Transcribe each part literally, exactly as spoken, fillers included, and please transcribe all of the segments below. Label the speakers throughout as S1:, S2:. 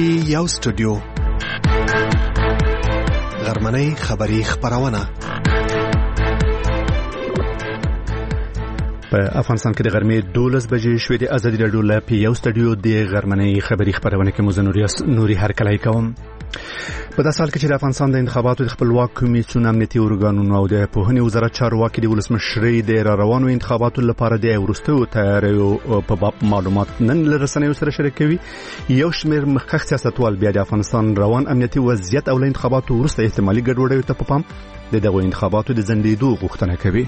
S1: یو سټوډیو غرمنۍ خبری خبرونه په افغانستان کې د غرمې دولس بجې شوې د ازادي راډیو له پی یو سټوډیو د غرمنۍ خبری خبرونه کې مزنوري نوري هر کله کوم په داسې حال کې چې د افغانستان د انتخاباتو د خپلواک کمیسیون امنیتي ارګانونو او د پوهنې وزارت چارواکي د ولسمشرۍ د روانو انتخاباتو لپاره د وروستیو تیاریو په باب معلومات نن له رسنیو سره شریکوي. یو شمېر مخکښ سیاستوال بیا د افغانستان روان امنیتي وضعیت او له انتخاباتو وروسته احتمالي ګډوډیو ته په پام د دغو انتخاباتو د ځنډېدو غوښتنه کوي.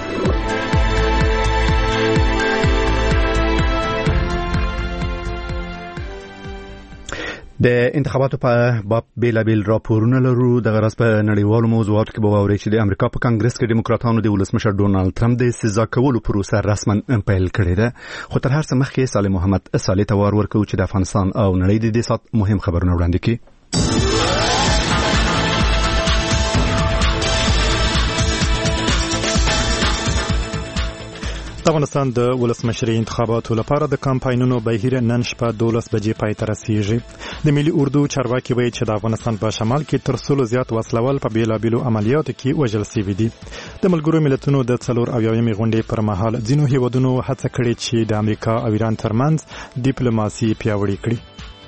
S1: د انتخاباتو په باب بیلابیل راپورونه لرو. د غرض په نړیوالو موضوعاتو کې به واورئ چې د امریکا په کانګرس کې دیموکراتانو د ولسمشر ډونالد ټرمپ د سزا کولو پروسه رسما پیل کړې ده. خو تر هر څه مخکې صالح محمد صالح ته وار ورکوو چې د افغانستان او نړۍ د دې سات مهم خبرونه وړاندې کړي. د افغانستان د ولسمشرۍ انتخاباتو لپاره د کمپاینونو بهیر نن شپه دولس بجې پای ته رسیږي. د ملي اردو چارواکي وایي چې د افغانستان په شمال کې تر سلو زیات وسلوال په بیلابیلو عملیاتو کې وژل شوي دي. د ملګرو ملتونو د څلور اویاومې غونډې پر مهال ځینو هیوادونو هڅه کړې چې د امریکا او ایران ترمنځ ډیپلوماسي پیاوړې کړي.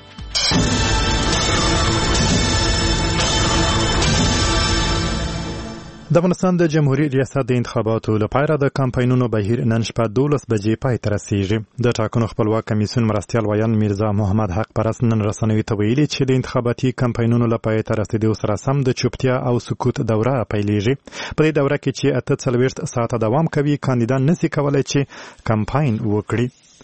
S1: د افغانستان د جمهوریت ریاست د انتخاباتو لپاره د کمپاینونو بهیر نن شپه دولس بجې پای ته رسیږي. د ټاکنو خپلواک کمیسیون مرستیال ویان میرزا محمد حق پرست نن رسنیو ته ویلي چې د انتخاباتي کمپاینونو له پای ته رسیدو سره سم د چوپتیا او سکوت دوره پیلېږي. په دې دوره کې چې اته څلوېښت ساعته دوام کوي، کاندیدان نشي کولای چې کمپاین وکړي.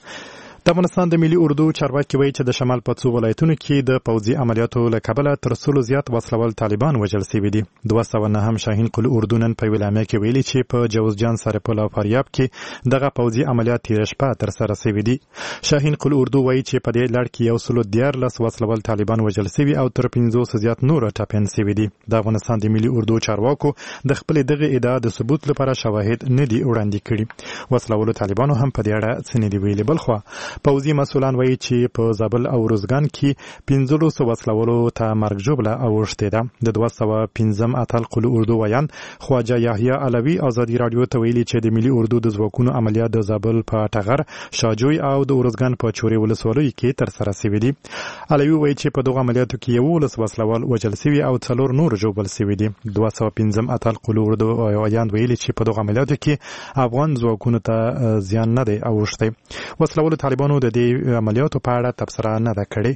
S1: د افغانستان د ملي اردو چارواکي وایي چې د شمال په څو ولایتونو کې د پوځي عملیاتو له کبله تر سلو زیات وسلوال طالبان وژل شوي دي. دوه سوه نهم شاهین قل اردو نن په ویلامه کې ویلي چې په جوزجان سرپل او فاریاب کې دغه پوځي عملیات تېره شپه ترسره شوي دي. شاهین قل اردو وایي چې په دې لړ کې یو سلو دیارلس وسلوال طالبان وژل شوي او تر پنځوس زیات نور ټپیان شوي دي. د افغانستان د ملي اردو چارواکو د خپلې دغه ادعا د ثبوت لپاره شواهد نه دي وړاندې کړي. وسلوالو طالبانو هم په دې اړه څه نه دي ویلي. بلخوا پوځي مسؤلان وایي چې په زابل او روزګان کې پنځلس وسلوالو ته مرګ ژوبله اوښتې ده. د دوه سوه پنځم اتل قل اردو ویان خواجه یحیی علوي ازادي راډیو ته ویلي چې د ملي اردو د ځواکونو عملیات د زابل په ټغر، شاجوی او د روزګان په چورې ولسوالیو کې ترسره شوي دي. علوي وایي چې په دغو عملیاتو کې یولس وسلوال وژل شوي او څلور نور ژوبل شوي دي. دوه سوه پنځم اتل قل اردو ویان ویلي چې په دغو عملیاتو کې افغان ځواکونو ته زیان نه دی اوښتی. وسلوالو طالبانو د دې عملیاتو په اړه تبصره نه ده کړې.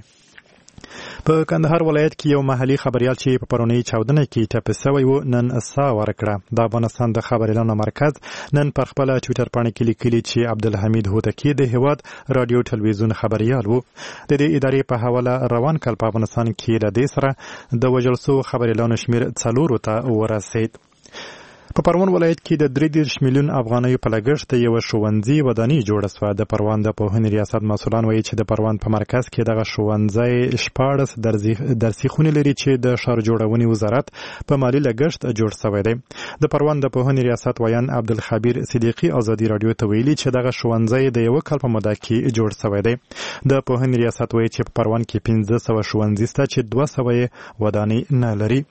S1: په کندهار ولایت کې یو محلي خبريال چې په پرونی چاودنه کې ټپي شوی و نن سا ورکړه. د افغانستان د خبريالانو مرکز نن پر خپل ټوئیټر باندې کې لیکلي چې عبدالحمید هوتکی د هواد رادیو ټلویزیون خبريال و. د دې ادارې په حواله روان کال په افغانستان کې له دې سره د وژل شوو خبريالانو شمېر څلورو ته ورسید. په پروان ولایت کې د درې دېرش میلیون افغانیو په لګښت یو ښوونځي ودانۍ جوړه شوه. د پروان د پوهنې ریاست مسؤلان وایي چې د پروان په مرکز کې دغه ښوونځی شپاړس درسي خونې لري چې د ښار جوړونې وزارت په مالي لګښت جوړ شوی دی. د پروان د پوهنې ریاست ویان عبدالخبیر صدیقي ازادي راډیو ته ویلي چې دغه ښوونځی د یو کال په موده کې جوړ شوی دی. د پوهنې ریاست وایي چې په پروان کې پنځه سوه ښوونځي شته چې دوه سوه یې ودانۍ نه لري.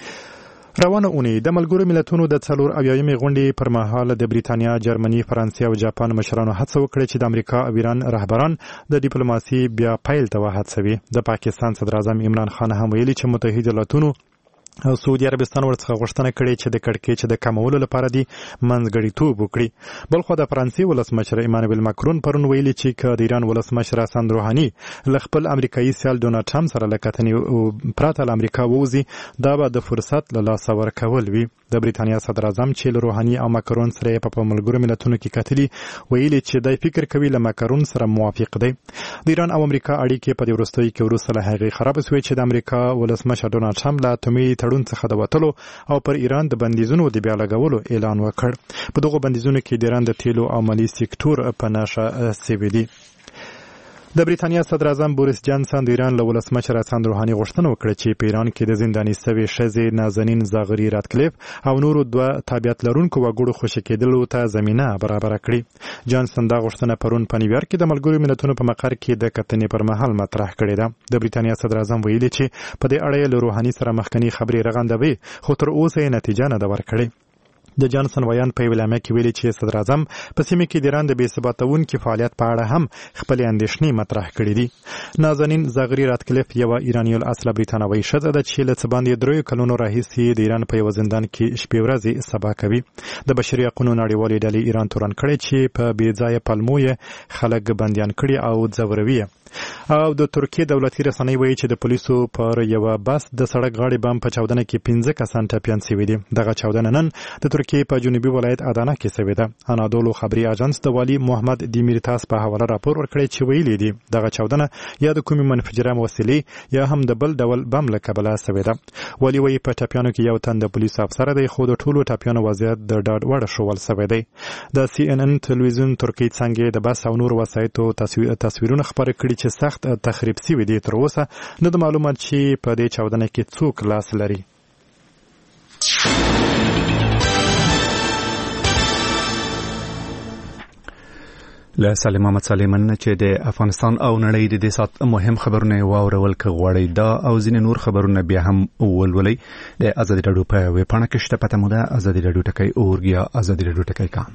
S1: روانه اونۍ د ملګرو ملتونو د څلور اویاومې غونډې پر مهال د بریتانیا، جرمني، فرانسې او جاپان مشرانو هڅه وکړه چې د امریکا او ایران رهبران د ډیپلوماسي بیا پیل ته وهڅوي. د پاکستان صدر اعظم عمران خان هم ویلي چې متحده ایالاتونو او سعودي عربستان ورڅخه غوښتنه کړې چې د کړکېچ د کمولو لپاره دي منځګړیتوب وکړي. بلخو د فرانسې ولسمشر ایمانویل ماکرون پرون ویلي چې که د ایران ولسمشر حسن روحاني له خپل امریکایي سیال ډونالد ټرمپ سره له کتنې پرته له امریکا ووځي، دا به د فرصت له لاسه ورکول وي. د بریتانیا صدر اعظم چې له روحاني او ماکرون سره په ملګرو ملتونو کې کتلي ویلي چې دای فکر کوي له ماکرون سره موافق دی. د ایران او امریکا اړیکې په دې وروستیو کې وروسته له هغې خراب شوې چې د امریکا ولسمشر ډونالد ټرمپ له اتومي تړون څخه د وتلو او پر ایران د بندیزونو د بیا لګولو اعلان وکړ. په دغو بندیزونو کې د ایران د تیلو او مالي سکتور په نښه شوي دي. د بریتانیا صدر اعظم بوریس جانسن د ایران له ولسمشر حسن روحاني غوښتنه وکړه چې په ایران کې د زنداني سوي ښځې نازنین زاغري راتکلیف او نورو دوه تابعیت لرونکو وګړو خوشي کېدلو ته زمینه برابره کړې. جانسن دا غوښتنه پرون په نیویارک کې د ملګرو ملتونو په مقر کې د کتنې پر مهال مطرح کړې ده. د بریتانیا صدر اعظم ویلي چې په دې اړه له روحاني سره مخکنی خبرې رغندوي خو تر اوسه یې نتیجه نه ده ورکړې. د جانسن ویان په ویلامه کې ویلي چې صدر اعظم په سیمه کې د ایران د بې ثباتونکي فعالیت په اړه هم خپل اندېښنې مطرح کړې دي. نازنین زاغري راتکلیف یو ایرانی الاصل بریتانوي ښځه ده چې له څه باندې دریو کلونو راهیسې د ایران په یو زندان کې شپې ورځې سبا کوي. د بشري حقوقو نړیوالې ډلې ایران تورن کړی چې په بې ځایه پلمو یې خلک بندیان کړي او ځوروي. او د ترکیه دولتي رسنۍ وایي چې د پولیسو پر یو بس د سړک غاړې بم په چاودنه کې پنځه کسان ټپیان شوي دي. دغه چاودنه نن د ترکیه په جنوبي ولایت ادانه کې شوې ده. انادولو خبري اژانس د والي محمد دیمیرتاس په حواله راپور ورکړی چې ویلي دي دغه چاودنه یا د کومې منفجره وسیلې یا هم د بل ډول بم له کبله شوې ده. والي وایي په ټپیانو کې یو تن د پولیسو افسر دی خو د ټولو ټپیانو وضعیت د ډاډ وړ شول شوی دی. د سی ان ان تلویزیون ترکیه څنګه د بس او نور وسایطو تصویرونه خبرې کړي چې سخت تخریب شوي دي. تر اوسه نه د معلومات چې په دې چاودنه کې څوک لاس لري. له سالم محمد سلیمان چې د افغانستان او نړۍ د دې سات مهم خبرونه واورول ک غوړی دا او ځینې نور خبرونه بیا هم ولولي د ازادي راډیو په ویب پاڼه کې شته. پته مو ده ازادي راډیو ټکی اورګیا ازادي راډیو ټکی کام.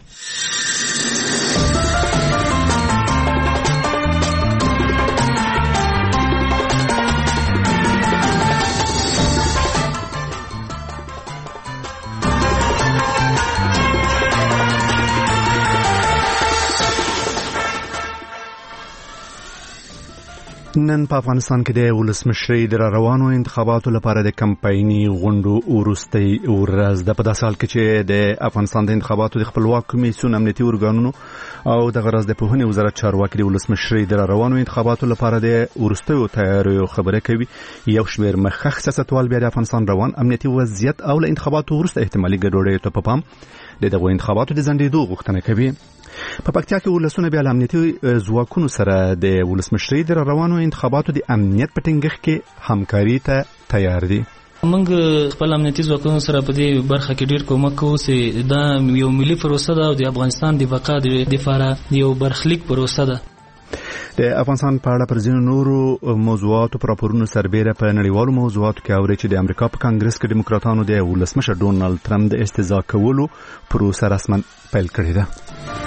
S1: نن په افغانستان کې د ولسمشرۍ د روانو انتخاباتو لپاره د کمپایني غونډو وروستۍ ورځ ده. په داسې حال کې چې د افغانستان د انتخاباتو د خپلواک کمیسیون امنیتي ارګانونو او د غرض د پوهنې وزارت چارواکي د ولسمشرۍ د روانو انتخاباتو لپاره د وروستیو تیاریو خبره کوي. یو شمېر مخکښ سیاستوال بیا د افغانستان روان امنیتي وضعیت او له انتخاباتو وروسته احتمالي ګډوډۍ ته په پام د دغو انتخاباتو د ځنډېدو غوښتنه کوي. په پکتیا کې ولسونه بیا امنیتي ځواکونو سره د ولسمشرۍ د روانو انتخاباتو د امنیت په ټینګښت کې همکاري ته تیار دي.
S2: موږ خپل امنیتي ځواکونو سره په دې برخه کې ډیر کومک کوو چې دا یو ملي پروسه ده او د افغانستان د بقا د لپاره یو برخلیک پروسه ده.
S1: د افغانستان په اړه پر ځینو نورو موضوعاتو پر راپورونو سربېره په نړیوالو موضوعاتو کې اوري چې د امریکا په کانګرس کې ډیموکراتانو د ولسمشر ډونالد ټرمپ د استعزا کولو پروسه رسما پیل کړې ده.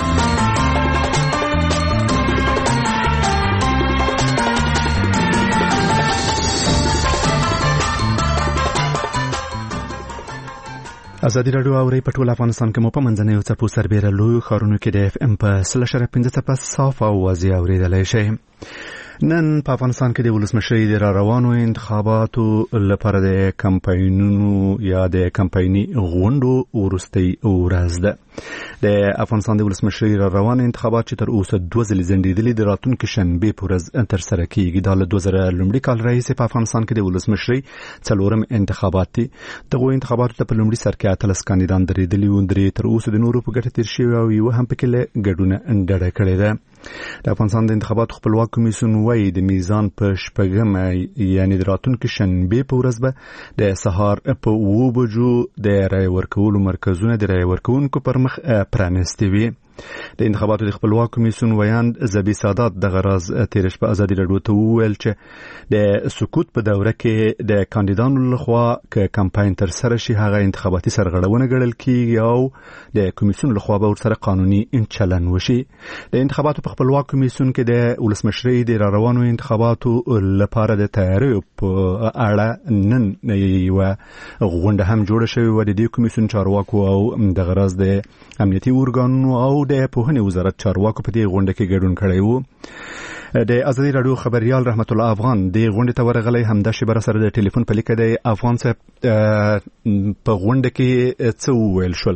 S1: ازادي راډیو اوري په ټول افغانستان کې مو په منځنیو څپو سربېره لوی ښارونو کې د اف ام په سل اشاریه پنځه څپه صاف او واضح اورېدلی شئ. نن په افغانستان کې د ولسمشرۍ د روانو انتخاباتو لپاره د کمپاینونو یا د کمپایني غونډو وروستۍ ورځ ده. د افغانستان د ولسمشرۍ روانو انتخابات چې تر اوسه دوه ځلې ځنډېدلي د راتلونکي شنبې په ورځ ترسره کېږي. دا له دوه زره لومړي کال راهیسې په افغانستان کې د ولسمشرۍ څلورم انتخابات دي. دغو انتخاباتو ته په لومړي سر کې اتلس کاندیدان درېدلي وو. درې تر اوسه د نورو په ګټه تېر شوي او یوه هم پکې له ګډونه ډډه کړې ده. د افغانستان د انتخاباتو خپلواک کمیسیون وایي د میزان په شپږمه یعنی د راتلونکي شنبې په ورځ به د سهار په اوو بجو د رای ورکولو مرکزونه د رای ورکوونکو پر مخ پرانیستي وي. د انتخاباتو د خپلواک کمیسیون ویاند زبی سادات دغه راز تېره شپه ازادي راډیو ته وویل چې د سکوت په دوره کې د کاندیدانو لخوا که کمپاین ترسره شي هغه انتخاباتي سرغړونه ګڼل کېږي او د کمیسیون لخوا به ورسره قانوني چلن وشي. د انتخاباتو په خپلواک کمیسیون کې د ولسمشرۍ د راروانو انتخاباتو لپاره د تیاریو په اړه نن یوه غونډه هم جوړه شوې وه. د دې کمیسیون چارواکو او دغه راز د امنیتي ارګانونو او د پوهنې وزارت چارواکو په دې غونډه کې ګډون کړی وو. د ازادي راډیو خبريال رحمت الله افغان د غونډې ته ورغلی همدا شیبه سره د ټلیفون په لیکه دی. افغان صاحب په غونډه کې څه وویل شول؟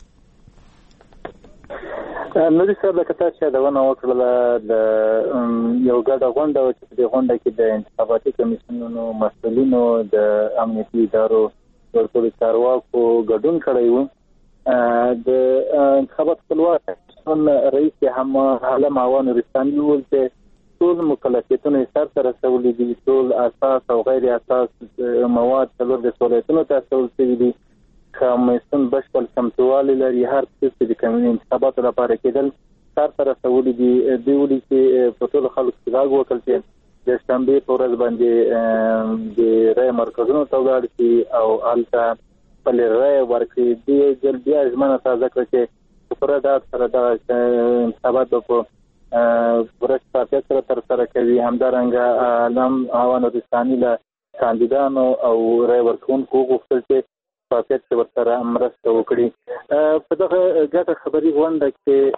S3: نوري صاحب لکه تاسو چې یادونه وکړله د یو ګډه غونډه وه چې په دې غونډه کې د انتخاباتي کمیسیونونو مسؤلینو د امنیتي ادارو ټولو چارواکو ګډون کړی و. د انتخابات خپلواک رئیس هم عالم عوان نورستاني وویل چې ټول مکلفیتونه سر ته رسولي دي، ټول اساس او غیر اساس مواد څلور د سہولتونو ته رسول شوي دي. کمیسیون بشپړ سمتوالي لري، هر څه د قانوني انتخاباتو لپاره کېدل سر ته رسولي دي. دوی ولي چې په ټولو خلکو کې غږ وکړل چې د شنبې په ورځ باندې د رای مرکزونو ته ولاړ شي او هلته خپلې رای ورکړي. دې ځل بیا ژمنه تازه کړه چې په پوره ډاډ سره دغه انتخابات به په پوره شفافیت سره ترسره کوي. همدارنګه عالم هوانو رساني له کاندیدانو او رای ورکوونکو وغوښتل چې شفافیت ورسره مرسته وکړي. په دغه ګډه خبري غونډه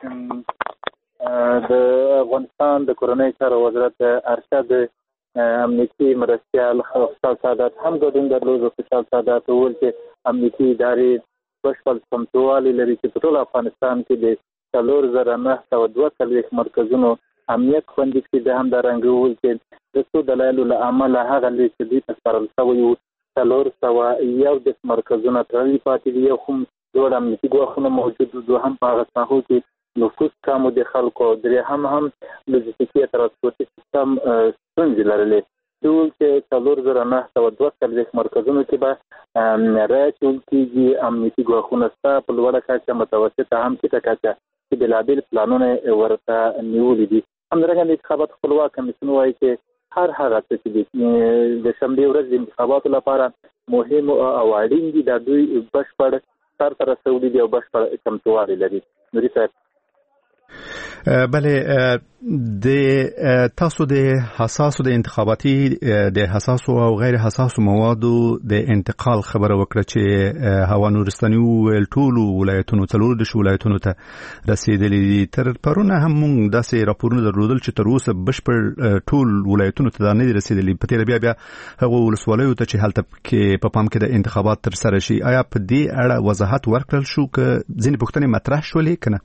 S3: کې د افغانستان د کورنۍ چارو وزارت ارشد امنیتي مرستیال خوشحال سادات هم ګډون درلود. خوشحال سادات وویل چې امنیتي ادارې بشپړ سمتوالي لري چې په ټول افغانستان کې د څلور زره نه سوه دوه څلوېښت مرکزونو امنیت خوندي کړي. د همدارنګه وویل چې د څو دلایلو له امله هغه لیست چې دوی ته سپارل شوی و څلور سوه یو دېرش مرکزونه تړلي پاتې دي. یو هم ډول امنیتي ګواښونه موجود و، دوهم په هغه ساحو کې نفوس کم و د خلکو، درېیم هم لوجستیکي یا ترانسپورتي سیستم ستونزې لرلې. دوی وویل چې څلور زره نه سوه دوه څلوېښت مرکزونو کې به رایه اچول کېږي. امنیتي ګواښونه شته په لوړه کچه، متوسطه هم ټیټه کچه چې بېلابېل پلانونه ورته نیولي دي. همدارنګه د انتخاباتو خپلواک کمیسیون وایي چې هر هغه څه چې د شنبې ورځ د انتخاباتو لپاره مهم او اړین دي دا دوی بشپړ سر ته رسولي دي او بشپړ چمتووالی لري. نوري صاحب
S4: بله، د تاسو د حساسو د انتخاباتي د حساسو او غیر حساسو موادو د انتقال خبره وکړه چې هوا نورستاني ویل ټولو ولایتونو څلور د ولایتونو ته رسیدلي دي. تر پرونه هم موږ داسې راپورونه درلودل چې تر اوسه بشپړ ټول ولایتونو ته نه دي رسیدلي. په تیر بیا بیا هغه ولسوالیو ته چې هلته کې په پام کې د انتخابات تر سره شي، آیا په دې اړه وضاحت ورکړل شو که ځینې پوښتنې مطرح شولې که نه؟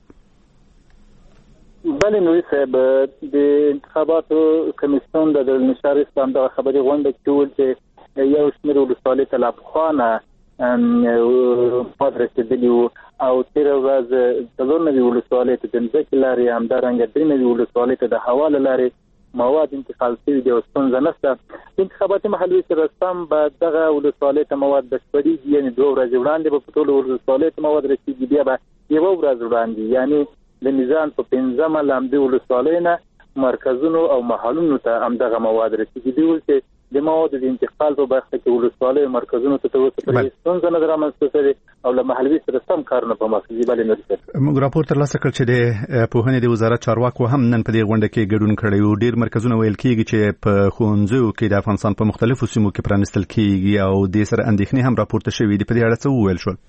S3: بله نوري صاحب، د انتخاباتو کمیسیون د نشار اسلام دغه خبري غونډه کې وویل چې یو شمېر ولسوالۍ ته لا پخوا نه مواد رسېدلي وو او تېره ورځ څلور نوي ولسوالۍ ته د مځکې لارې، همدارنګه درې نوي ولسوالۍ ته د هوا له لارې مواد انتقال شوي دي او ستونزه نشته. د انتخاباتي محلي رسم به دغه ولسوالۍ ته مواد بشپړېږي، یعنې دوه ورځې وړاندې به په ټولو ولسوالیو ته مواد رسېږي، بیا به یوه ورځ وړاندې یعنې د میزان په پنځمه له همدې ولسوالیو نه مرکزونو او محلونو ته همدغه مواد رسېږي. دوی ویل چې د موادو د انتقال په برخه کې ولسوالیو مرکزونو ته تر اوسه پورې ستونزه نه ده رامنځته شوې او له محلي سره سم کارونه په مخ ځي. بلې نوري صاحب،
S4: موږ راپور ترلاسه کړ چې د پوهنې د وزارت چارواکو هم نن په دې غونډه کې ګډون کړی و. ډېر مرکزونه ویل کېږي چې په ښوونځیو کې د افغانستان په مختلفو سیمو کې پرانیستل کېږي او دې سره اندېښنې هم راپورته شوې دي. په دې اړه څه وویل شول؟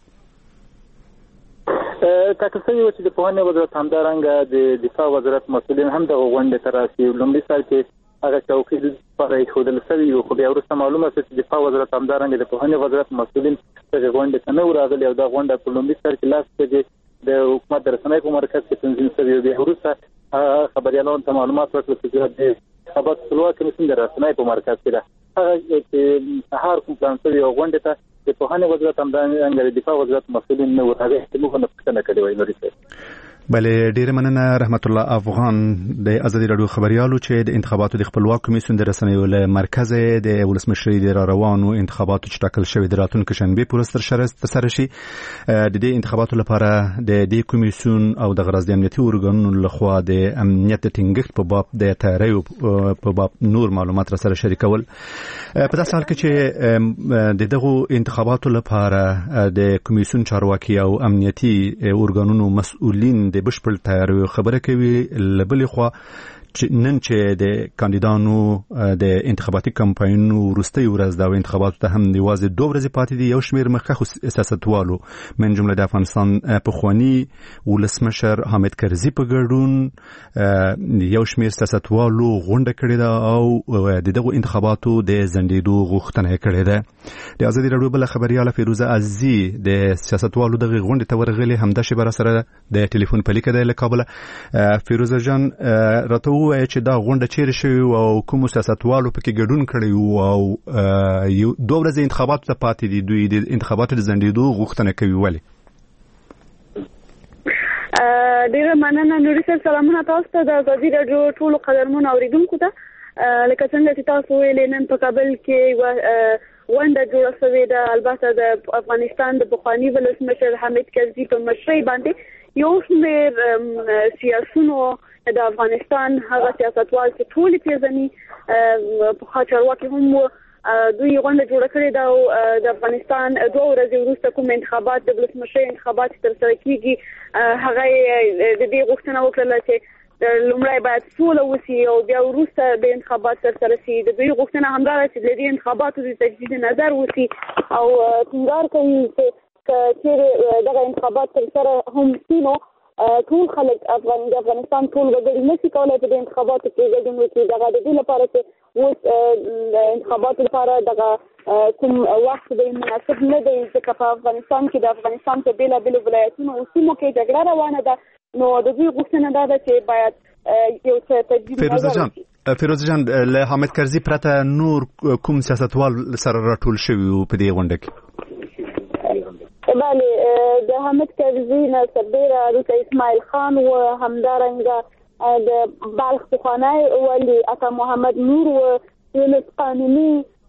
S3: ټاکل شوي وو چې د پوهنې وزارت همدارنګه د دفاع وزارت مسؤلین هم دغه غونډې ته راسي. لومړي سر کې هغه چوکۍ لپاره ایښودل شوي وو، خو بیا وروسته معلومه شوه چې دفاع وزارت همدارنګه د پوهنې وزارت مسؤلین دغه غونډې ته نه وو راغلي او دا غونډه په لومړي سر کې لاس بجې د حکومت د رسنیو په مرکز کې تنظیم شوې وه. بیا وروسته خبریالانو ته معلومات ورکړل چې د انتخاباتو خپلواک کمیسیون د رسنیو په مرکز کې ده. هغه چې سهار کوم پلان شوي او غونډې ته د پوهنې وزارت همدارنګه د دفاع وزارت مسؤلین نه وو، هغې موږ نه پوښتنه کړې وای. نوري صاحب
S4: بله، ډیره مننه رحمت الله افغان د ازادي راډیو خبريالو چې د انتخاباتو د خپلواک کمیسیون د رسنیو له مرکز د ولسمشری د روانو انتخاباتو چې ټاکل شوی د راتلونکي شنبه پر سر سره شي. د دې انتخاباتو لپاره د دې کمیسیون او د غرض د امنیتي ارګانونو لخوا د امنیت د ټینګښت په باب د تیاریو په باب نور معلومات را سره شریکول. په داسې حال کې چې د دغه انتخاباتو لپاره د کمیسیون چارواکي او امنیتي ارګانونو مسؤلین د بشپړ تیاریو خبره کوي، لبلې خوا نن چې د کاندیدانو د انتخاباتي کمپاینونو وروستۍ ورځ ده او انتخاباتو ته هم یوازې دوه ورځې پاتې دي، یو شمېر مخکښو سیاستوالو من جمله د افغانستان پخواني ولسمشر حامد کرزي په ګډون یو شمېر سیاستوالو غونډه کړې ده او د دغو انتخاباتو د ځنډېدو غوښتنه یې کړې ده. د ازادي راډیو بله خبریاله فیروزه عزیزي د سیاستوالو دغه غونډې ته ورغلې، همدا شی به سره د ټلیفون په لیکه ده له کابله. فیروزه جان راته وایي چې دا غونډه چیرې شوې او کومو سیاستوالو پکې ګډون کړی وو او دوه ورځې انتخاباتو ته پاتې دي، دوی د انتخاباتو د ځنډېدو غوښتنه کوي. ولې؟
S5: ډیره مننه نوري صاحب. سلامونه تاسو ته د ازادي راډیو ټولو قدرمنو اوریدونکو ته. لکه څنګه چې تاسو ویلې نن په کابل کې ونده جوړه شوې ده. البته د افغانستان د پخواني ولسمشر حامد کرزي په مشرۍ باندې یو شمېر سیاسونو د افغانستان هغه سیاستوال چې ټول پیژني په چارواکي هم دوی غونډه جوړه کړې ده او د افغانستان دوه ورځې وروسته کوم انتخابات د ولسمشر انتخابات ترسره کیږي هغه د دې غوښتنه وکړه چې لومړی باید سوله وشي او بیا وروسته د انتخابات ترسره شي. د دوی غوښتنه همدا ده چې د دې انتخاباتو د تجدید نظر وشي او ټینګار کوي چې چې دغه انتخابات ترسره هم شي نو ټول خلک افغان د افغانستان ټول وګړي نشي کولای په دې انتخاباتو کې ګډون وکړي. دغه د دې لپاره چې اوس انتخاباتو لپاره دغه کوم وخت دی مناسب نه دی ځکه په افغانستان کې د افغانستان په بېلابېلو ولایتونو او سیمو کې جګړه روانه ده. نو د دوی غوښتنه دا ده چې باید یو څه تجدید
S4: فیروزه جان فیروزه جان له حامد کرزي پرته نور کوم سیاستوال سره راټول شوي وو په دې غونډه کې؟
S5: بله د حامد کرزي نه سربیره دلته اسماعیل خان و همدارنګه د بلخ پخوانی والي عطا محمد نور و یونس قانوني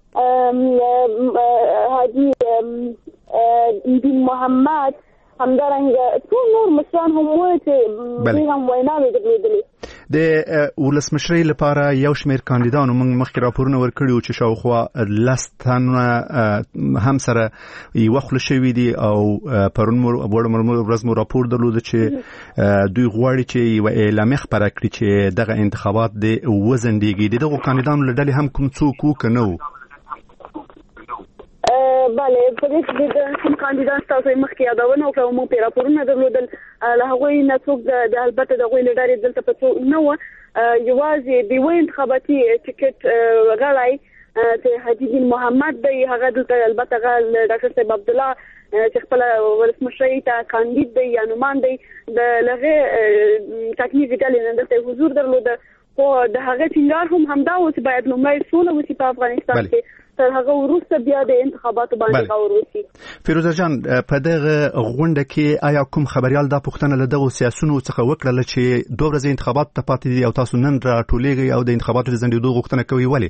S5: حاجي دین محمد همدارنګه ټول نور مشران هم وو چې دوی هم ویناوې درلودلې.
S4: د ولسمشرۍ لپاره یو شمېر کاندیدانو موږ مخکې راپورونه ورکړي وو چې شاوخوا لس تنه هم سره یوه خوله شوي دي او پرون مو ورځ مو راپور درلوده چې دوی غواړي چې یوه اعلامیه خپره کړي چې دغه انتخابات د وځنډېږي. د دغو کاندیدانو له ډلې هم کوم څوک وو که نه وو؟
S5: بله په دې کې د کوم کاندیدان تاسو مخکې یادونه وکړه او موږ پرې راپورونه درلودل له هغوی نه څوک د البته د هغوی له ډلې دلته په څوک نه وه. یوازې د یوه انتخاباتي ټکټ غړی چې حاجي دین محمد دی هغه دلته البته هغه ډاکټر صاحب عبدالله چې خپله ولسمشرۍ ته کاندید دی یا نومان دی د هغې ټاکنیزې ډلې نه دلته حضور درلوده خو د هغې ټینګار هم همدا و چې باید لومړی سوله وشي په افغانستان کې تر هغه وروسته بیا د انتخاباتو باندې غور وشي.
S4: فیروزه جان په دغه غونډه کې آیا کوم خبريال دا پوښتنه له دغو سیاسونو څخه وکړله چې دوه ورځې انتخابات ته پاتې دي او تاسو نن راټولېږئ او د انتخاباتو د ځنډېدو غوښتنه کوئ؟ ولې؟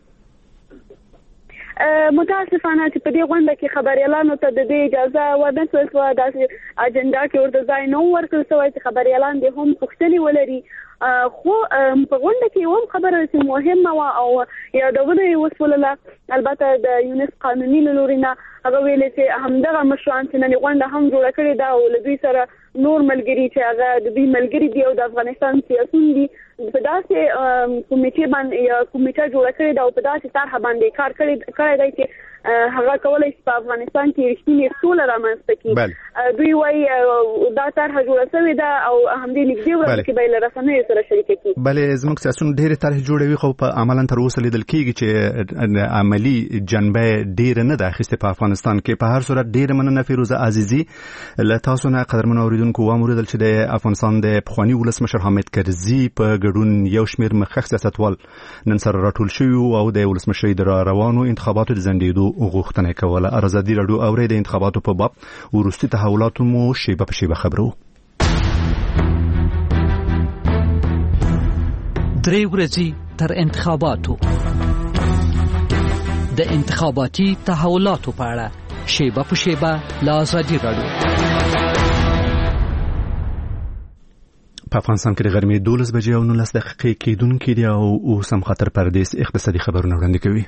S5: متاسفانه چې په دې غونډه کې خبريالانو ته د دې اجازه ونه شوه. داسې اجنډا کې ورته ځای نه ورکړل شوی چې خبريالان دې هم پوښتنې ولري. خو په غونډه کې یو خبره چې مهمه وه او یادونه یې وسوله البته د یونس قانوني له لوري نه هغه ویلې چې همدغه مشران چې نن غونډه هم جوړه کړې ده او له دوی سره نور ملګري چې هغه د دوی ملګري دي او د افغانستان سیاسون دي په داسې کمیټې باندې یا کمیټه جوړه کړې ده او په داسې طرحه باندې کار کړی دی چې هغه کولای شي په افغانستان کې رښتینې سوله رامنځته کړي. دوی وایي دا طرحه جوړه شوې ده او همدې نږدې ورځو کې به یې له رسنیو سره شریکه کړي.
S4: بلې زموږ سیاسون ډېرې طرحې جوړوي خو په عملا تر اوسه لیدل کېږي چې عملي جنبه ډېره نه ده اخیستې په افغانستان کې. په هر صورت ډېره مننه فیروزه عزیزي له تاسو نه قدرمنو اوریدونکو. واوریدل چې د افغانستان د پخواني ولسمشر حامد کرزي په ګډون یو شمېر مخکښ سیاستوال نن سره راټول شوي او د ولسمشرۍ د روانو انتخاباتو د ځنډېدو غوښتنه کوله. ازادي راډیو اوري د انتخاباتو په باب وروستي تحولاتو مو شیبه په شیبه خبرو.
S6: درې ورځې تر انتخاباتو د انتخاباتي تحولاتو په اړه شیبه په شیبه له ازادي راډیو.
S4: په افغانستان کې د غرمې دولس بجې او نولس دقیقې کېدونکې دي او اوس هم خاطر پردیس اقتصادي خبرونه وړاندې کوي.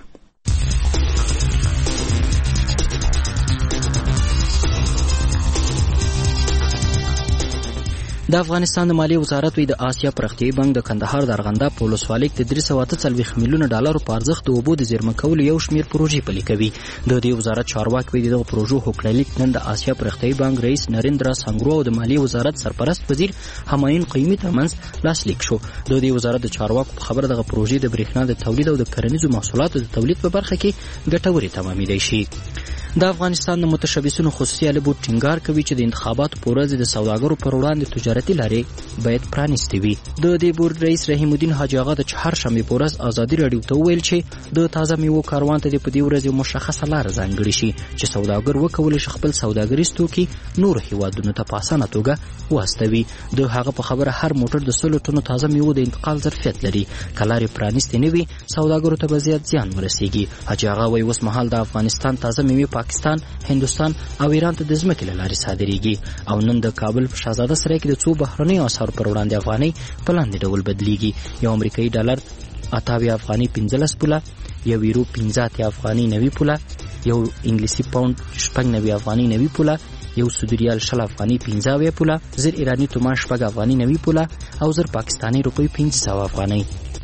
S7: د افغانستان د مالیې وزارت وی د آسیا پرختیایي بانک د کندهار د ارغنداب په ولسوالۍ کې د درې سوه اته څلوېښت میلیونه ډالرو په ارزښت د اوبو د زیرمه کولو یو شمېر پروژې پلي کوي. د دې وزارت چارواکي وی دغه پروژو هوکړلیک نن د آسیا پرختیایي بانک رئیس نریندرا سانګرو او د مالیې وزارت سرپرست وزیر همایون قیومي ترمنځ لاسلیک شو. د دې وزارت د چارواکو په خبره دغه پروژې د برېښنا د تولید او د کرنیزو محصولاتو د تولید په برخه کې ګټورې تمامېدای شي. د افغانستان د متشبثینو خصوصي الې بورډ ټینګار کوي چې د انتخاباتو په ورځ د سوداګرو پر وړاندې تجارت تجارتي لارې باید پرانیستې وي. د دې بورډ رئیس رحیم الدین حاجي آغا د چهارشنبې په ورځ ازادي راډیو ته وویل چې د تازه میوو کاروان ته د په دې ورځ یو مشخصه لاره ځانګړې شي چې سوداګر وکولی شي خپل سوداګریز توکي نورو هیوادونو ته په اسانه توګه واستوي. د هغه په خبره هر موټر د سلو ټنو تازه میوو د انتقال ظرفیت لري. که لارې پرانیستې نه وي سوداګرو ته به زیات زیان ورسیږي. حاجي آغا وایي اوس مهال د افغانستان تازه میوې پاکستان، هندوستان او ایران ته د ځمکې له لارې صادریږي او نن د کابل په شهزاده سرای کې د څو بهرنیو اسعارو پر وړاندې افغانۍ په لاندې ډول بدلیږي. یو امریکایي ډالر اتاوی افغاني پنځلس پوله، یو یورو پنځه اتیا افغاني نوي پوله، یو انګلیسي پاوند شپږ نوي افغاني نوي پوله، یو سعودي ریال شل افغاني پنځه اویا پوله، زر ایراني تومان شپږ افغاني نوي پوله او زر پاکستاني روپۍ پنځه سوه افغانۍ.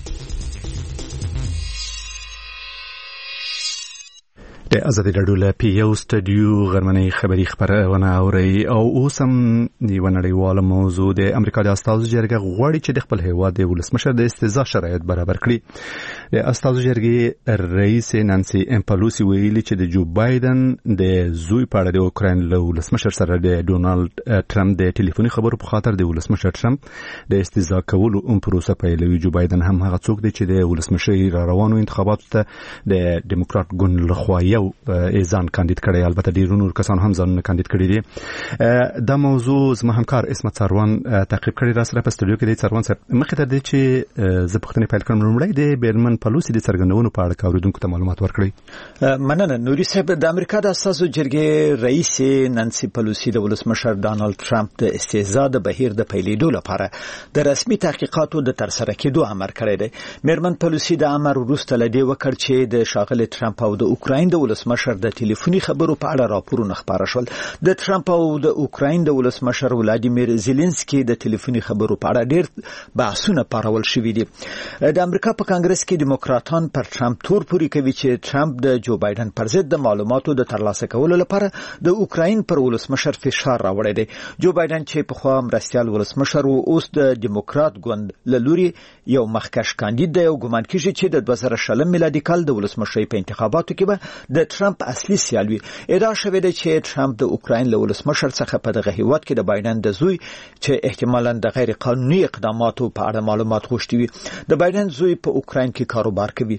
S4: د ازادي راډیو له پی یو سټډیو غرمنۍ خبري خبرونه اوري او اوس هم یوه نړیواله موضوع د امریکا د استازو جرګه غواړي چې د خپل هیواد د ولسمشر د استعزا شرایط برابر کړي. د استازو جرګې رئیس نانسي پلوسی ویلي چې د جو بایدن د زوی په اړه د اوکراین له ولسمشر سره د ډونالد ټرمپ د ټلیفوني خبرو په خاطر د ولسمشر ټرمپ د استعزا کولو هم پروسه پیلوي. جو بایدن هم هغه څوک دی چې د ولسمشر را روانو انتخاباتو ته د ډیموکرات ګوند لخوا یو ایزان کاندید کړی، البته ډیرو نور کسان هم ځانونه کاندید کړي دي. دا موضوع زما همکار اسمت سروان تعقیب کړی را سره په سټډیو کې دی. سروان صاحب مخکې تر دې چې زه پوښتنې پیل کړم لومړی د بیرمن پلوسی د څرګندونو په اړه اوریدونکو ته معلومات ورکړئ.
S8: مننه نوري صاحب. د امریکا د استازو جرګې رئیس نانسي پلوسی د ولسمشر ډانلډ ټرمپ د استعزا د بهیر د پیلېدو لپاره د رسمي تحقیقاتو د ترسره کېدو امر کړی دی. میرمن پلوسی د امر وروسته له دې وکړ چې د ښاغلي ټرمپ او د اوکراین د ولسمشر د ټلیفوني خبرو په اړه راپورونه خپاره شول. د ټرمپ او د اوکراین د ولسمشر ولادیمیر زيلنسکي د ټلیفوني خبرو په اړه ډېر بحثونه پارول شوي دي. د امریکا په کانګرس کې دیموکراتان پر ټرمپ تور پوري کوي چې ټرمپ د جو بایدن پر ضد د معلوماتو د ترلاسه کولو لپاره د اوکراین پر ولسمشر فشار راوړی دی. جو بایدن چې په خوا مرستيال ولسمشر او اوس د دیموکرات ګوند له لوري یو مخکښ کاندید دی او ګمان کیږي چې د دوه زره شلم میلادي کال د ولسمشرۍ په انتخاباتو کې به د ټرمپ اصلي سیال وي. ادعا شوې ده چې ټرمپ د اوکراین له ولسمشر څخه په دغه هیواد کې د بایدن د زوی چې احتمالاً د غیر قانوني اقداماتو په اړه معلومات غوښتي وي. د بایدن زوی په اوکراین کې کاروبار کوي.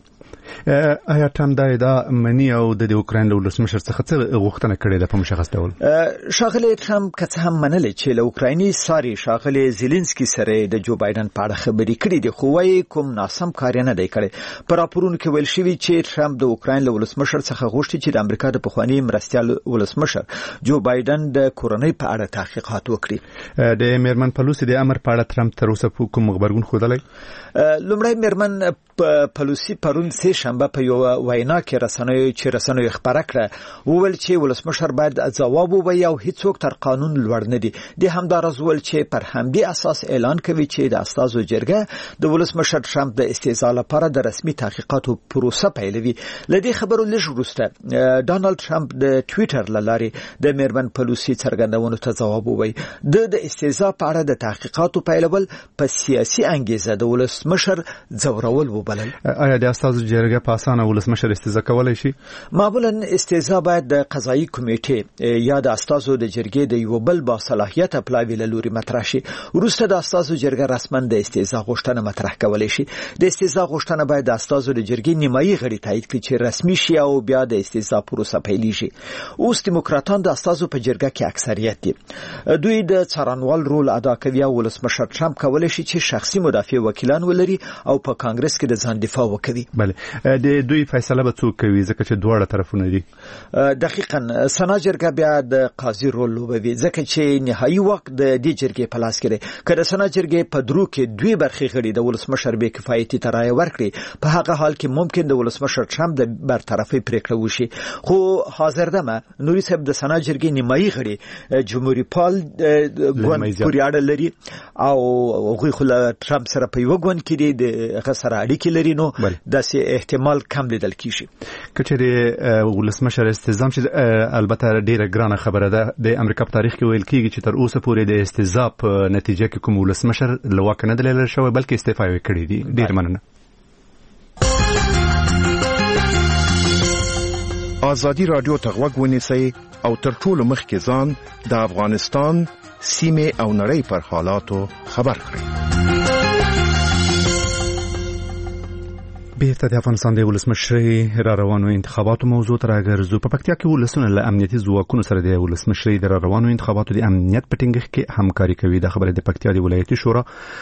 S4: آیا ټرمپ دا ادعا مني او د اوکراین له ولسمشر څخه څه غوښتنه کړې ده په مشخص ډول؟
S8: ښاغلی ټرمپ که څه هم منلې چې له اوکرایني ساري ښاغلی زيلنسکي سره د جو بایدن په اړه خبرې کړې دي، خو وايي کوم ناسم کار نه دی کړی. په راپورونو کې ویل شوی چې ټرمپ د اوکراین له ولسمشر څخه غوښتي چې د امریکا د پخوانی مرستيال ولسمشر جو بایدن د کورنۍ په اړه تحقیقات وکړي.
S4: د میرمن پلوسی د امر په اړه ټرمپ تر اوسه کوم خبرګون خوده؟
S8: لومړی میرمن پلوسی پرون سه شنبه په یو وینا کې رسنیو چې رسنیو خبره کړه وویل چې ولسمشر باید ځواب ووایي او هیڅوک تر قانون لوړ نه دي. د همدارز ول چې پر همدې اساس اعلان کوي چې د استازو جرګه د ولسمشر ټرمپ د استعزا لپاره د رسمي تحقیقاتو پروسه پیلوي. لدې خبرو لږ وروسته ډانلډ ټرمپ د ټوئیټر لاري د میرمن پلوسی څرګندونو ته ځواب ووایي. د د استعزا په اړه د تحقیقاتو پیلول په سیاسي انګیزه د ولسمشر ځورول وبلل.
S4: آیا د استازو جرګه په اسانه ولسمشر استعزا کولای شي؟
S8: معمولا استعزا باید د قضایي کمیټې یا د استازو د جرګې د یو بل با صلاحیت پلاوی له لوري مطرح شي. وروسته د استازو جرګه رسما د استعزا غوښتنه مطرح کولای شي. د استعزا غوښتنه باید د استازو د جرګې نیمایي غړي تایید کړي چې رسمي شي او بیا د استعزا پروسه پیل شي. اوس دیموکراتان د استازو په جرګه کې اکثریت دي. دوی د څارنوال رول ادا کوي او ولسمشر ټرمپ کولای شي چې شخصي مدافع وکیلان ولري او په کانګرس کې د ځان دفاع وکړي.
S4: بله د دوی فیصله به څوک کوي ځکه چې دواړه طرفونه دي؟
S8: دقیقاً سنا جرګه بیا د قاضي رول لوبوي ځکه چې نهایي وخت د دې جرګې په لاس کې دی. که د سنا جرګې په درو کې دوی برخې غړي د ولسمشر بې کفایتي ته رایه ورکړي په هغه حال کې ممکن د ولسمشر ټرمپ د برطرفي پریکړه وشي. خو حاضر دمه نوري صاحب د سنا جرګې نیمایي غړي جمهوریت پال ګوند پورې اړه لري او هغوی خو له ټرمپ سره په یو ګوند کې دي د هغه سره اړیکې لري، نو داسې احتمال کم لیدل کیږي.
S4: کچېرې ولسمشر استعزام چې البته ډیره ګرانه خبره ده د امریکا په تاریخ کې ویل کیږي چې تر اوسه پورې د استعزا په نتیجه کې کوم ولسمشر لواک نه دلل شوی بلکې استعفا یې کړې دي. ډیر مننه.
S9: ازادي رادیو ته غوږ ونیسئ او تر ټولو مخکې ځان د افغانستان سیمه او نړۍ پر حالاتو خبر کړي.
S4: بیرته د افغانستان د ولسمشرۍ را روانو انتخاباتو موضوع تر راګرځو. په پکتیا کې ولسونه له امنیتي ځواکونو سره د ولسمشرۍ د را روانو انتخاباتو د امنیت په ټینګښت کې همکاري کوي. د خبره د پکتیا د ولایتي شورا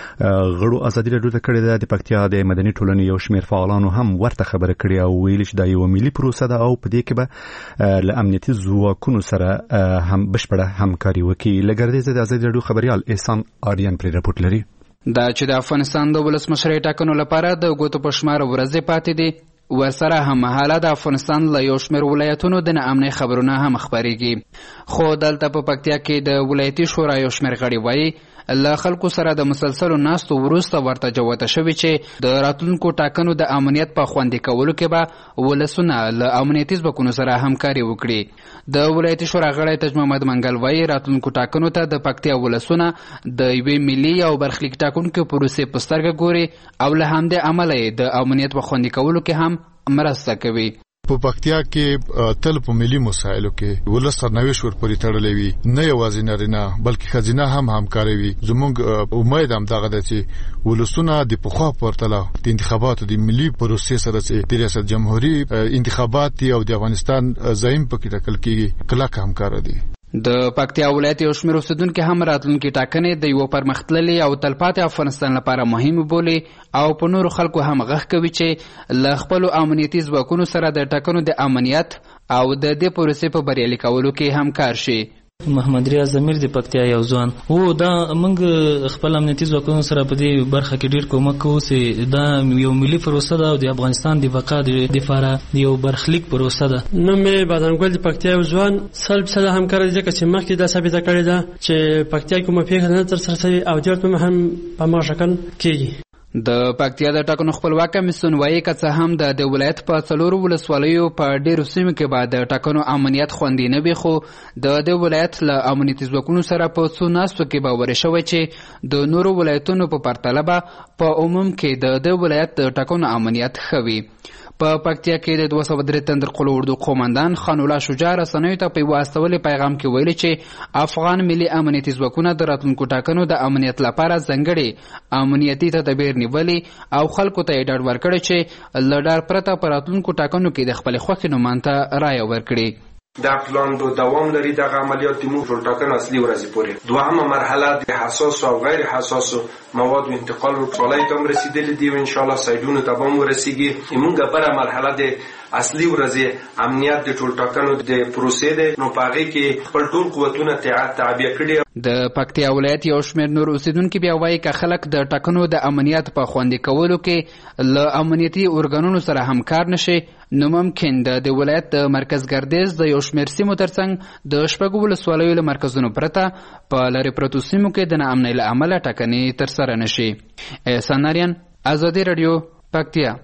S4: غړو ازادي راډیو ته کړې ده. د پکتیا د مدني ټولنې یو شمېر فعالانو هم ورته خبره کړې او ویل چې دا یو ملي پروسه ده او په دې کې به له امنیتي ځواکونو سره هم بشپړه همکاري وکړي. لګردې د ازادي راډیو خبريال احسان آریان پر رپورټ لري.
S10: دا چې د افغانستان د ولسمشرۍ ټاکنو لپاره د ګوتو په شمار ورځې پاتې دي، ورسره هم مهاله د افغانستان له یو شمېر ولایتونو د ناامنۍ خبرونه هم خپرېږي. خو دلته په پکتیا کې د ولایتي شورا یو شمېر غړي وایي له خلکو سره د مسلسلو ناستو وروسته ورته جوته شوې چې د راتلونکو ټاکنو د امنیت په خوندي کولو کې به ولسونه له امنیتي ځواکونو سره همکاري وکړي. د ولایتي شورا غړی تاج محمد منګل وایي راتلونکو ټاکنو ته د پکتیا ولسونه د یوې ملي او برخلیک ټاکنکو پروسې په سترګه ګوري او له همدې امله د امنیت په خوندي کولو کې هم مرسته کوي.
S11: په پکتیا کې تل په ملي مسایلو کې ولس سرنوشت ورپورې تړلې وي، نه یوازې نارینه بلکې ښځینه هم همکاري وي. زموږ امید هم دغه ده چې ولسونه د پخوا په پرتله د انتخاباتو د ملي پروسې سره چې د ریاست جمهوریت انتخابات دي او د افغانستان زعیم پکې ټاکل کېږي کلک همکار دي.
S10: د پکتیا ولایت یو شمېر اوسیدونکي هم راتلونکي ټاکنې د یو پرمختللي او تلپاتې افغانستان لپاره مهمه بولي او په نورو خلکو هم غږ کوي چې له خپلو امنیتي ځواکونو سره د ټاکنو د امنیت او د دې پروسې په بریالي کولو کې همکار شي.
S2: محمد ریاض زمیر د پکتیا یو ځوان وو، دا موږ خپل امنیتي ځواکونو سره په دې برخه کې ډیر کومک کوو چې دا یو ملي پروسه ده او د افغانستان د بقا د لپاره یو برخلیک پروسه ده.
S12: نو مې بادامګل د پکتیا یو ځوان سلب سره همکاري ځکه چې مخکې دا ثابته کړې ده چې پکتیا کومه پیښه نه تر سره شوې او ډېر هم په ما شکل کېږي.
S10: د پکتیا د ټاکنو خپلواک کمیسیون وایي که څه هم د د ولایت په څلورو ولسوالیو په ډېرو سیمو کې به د ټاکنو امنیت خوندي نه وي، خو د د ولایت له امنیتي ځواکونو سره په څو ناستو کې باوري شوی چې د نورو ولایتونو په پرتله به په عموم کې د د ولایت د ټاکنو امنیت ښه وي. په پکتیا کې د دوه سوه درې تندر قلو اردو قومندان خان الله شجاع رسنیو ته په یوه استولي پیغام کې ویلي چې افغان ملي امنیتي ځواکونه د راتلونکو ټاکنو د امنیت لپاره ځانګړي امنیتي تدابیر نیولي او خلکو ته یې ډاډ ورکړی چې له ډار پرته په راتلونکو ټاکنو کې د خپلې خوښې نومان ته رایه ورکړي.
S13: دا پلان به دوام لري. دغه عملیات د موږ ټول ټاکنو اصلي ورځې پورې. دوهمه مرحله د حساس او غیر حساس مواد و انتقال ورکړلای ته رسیدلې دی او ان شاء الله سایډونو ته به ورسیږي. موږ بره مرحله د اصلي ورځې امنیت د ټول ټاکنو د پروسې ده، نو پاغي کې خپل ټول قوتونه تعبیه کړي.
S10: د پکتیا ولایت یو شمېر نور اوسیدونکي بیا وایي که خلک د ټاکنو د امنیت په خوندي کولو کې له امنیتي ارګانونو سره همکار نشي، نو ممکن د ولایت د مرکز ګردیز د یو شمېر سیمو ترڅنګ د شپږو ولسوالیو له مرکزونو پرته په لرې پرتو سیمو کې د ناامنۍ له امله ټاکنې ترسره نشي. احسان آریان، ازادي راډیو، پکتیا.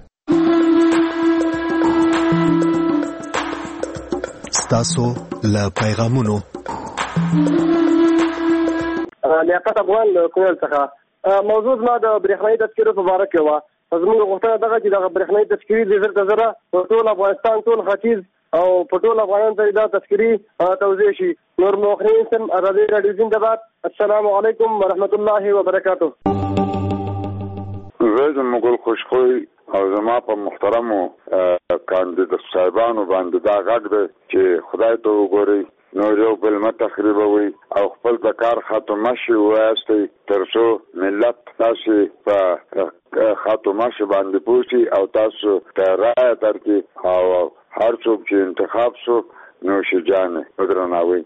S9: ستاسو له پیغامونو
S14: لیاقت افغان له کویل څخه موضوع ما د برېښنايي تذکرو په باره کې وه. زموږ غوښتنه دغه چې دغه برېښنايي تذکرې د زر د زره په ټول افغانستان ټول ختیځ او په ټول افغانانو ته دا تذکرې توزیع شي. نور مؤخرین سم ازادي راډیو زنده‌باد. السلام علیکم ورحمت الله وبرکاته.
S15: زه د مغول خوشخوی او زما په محترمو کاندید صاحبانو باندې دا غږ دی چې خدای ته وګورئ، نور یو بل مه تخریبوئ او خپل د کار خاتمه شي ووایاستئ تر څو ملت تاسې په خاتمه شي باندې پوه شي او تاسو ته رایه درکړي او هر څوک چې انتخاب شو نوش جانې ودرناوئ.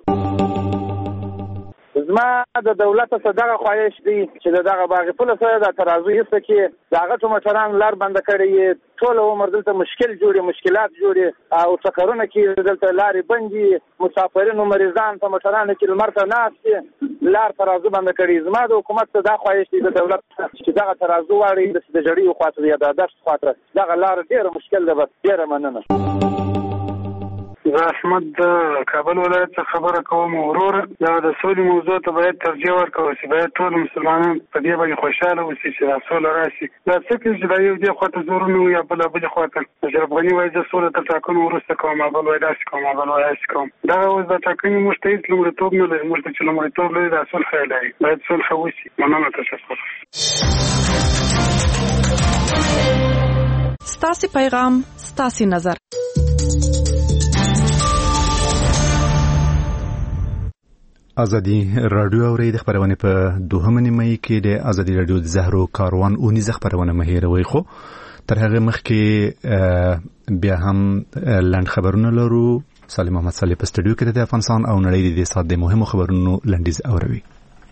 S14: زما د دولت څخه دغه خواهش دی چې دغه باغ پوله سره د ترازو هیڅ کې دغه ټومټران لار بند کړي، ټول عمر دلته مشکل جوړي مشکلات جوړي او ټکرونه کې دلته لارې بندي، مسافرینو مریضان په موټرانو کې لمر ته ناست لار ترازو بند کړي. زما د حکومت څخه دا خواهش دی د دولت چې دغه ترازو واړي د جړیو خواته یا د دشت خواته دغه لار ډیره مشکل ده. بس ډیره مننه.
S16: زه احمد د کابل ولایت څخه خبره کوم. ورور دا د سولې موضوع ته باید ترجیح ورکول شي، باید ټول مسلمانان په دې باندې خوشاله اوسي چې دا سوله راشي. دا څه کوي چې دا یو دې خواته زورونه وي یا بله بلې خواته. اشرف غني وایي زه سوله تر ټاکنو وروسته کوم، بل وایي داسې کوم، بل وایي داسې کوم. دغه اوس دا ټاکنې موږ ته هېڅ لومړیتوب نه لري. موږ ته چې لومړیتوب لري دا صلح لري، باید صلح وشي. مننه، تشکر.
S17: ستاسې پیغام ستاسې نظر.
S4: ازادي رادیو اوري د خبرونه په دوهمه نیمه کې د ازادي رادیو د زهرو کاروان اونیز خبرونه مهیروي. خو تر هغه مخکې بیا هم لاند خبرونه لرو. سالم محمد صالح په سټډیو کې د افغانستان او نړۍ د دې سات د مهمو خبرونو لنډیز اوروي.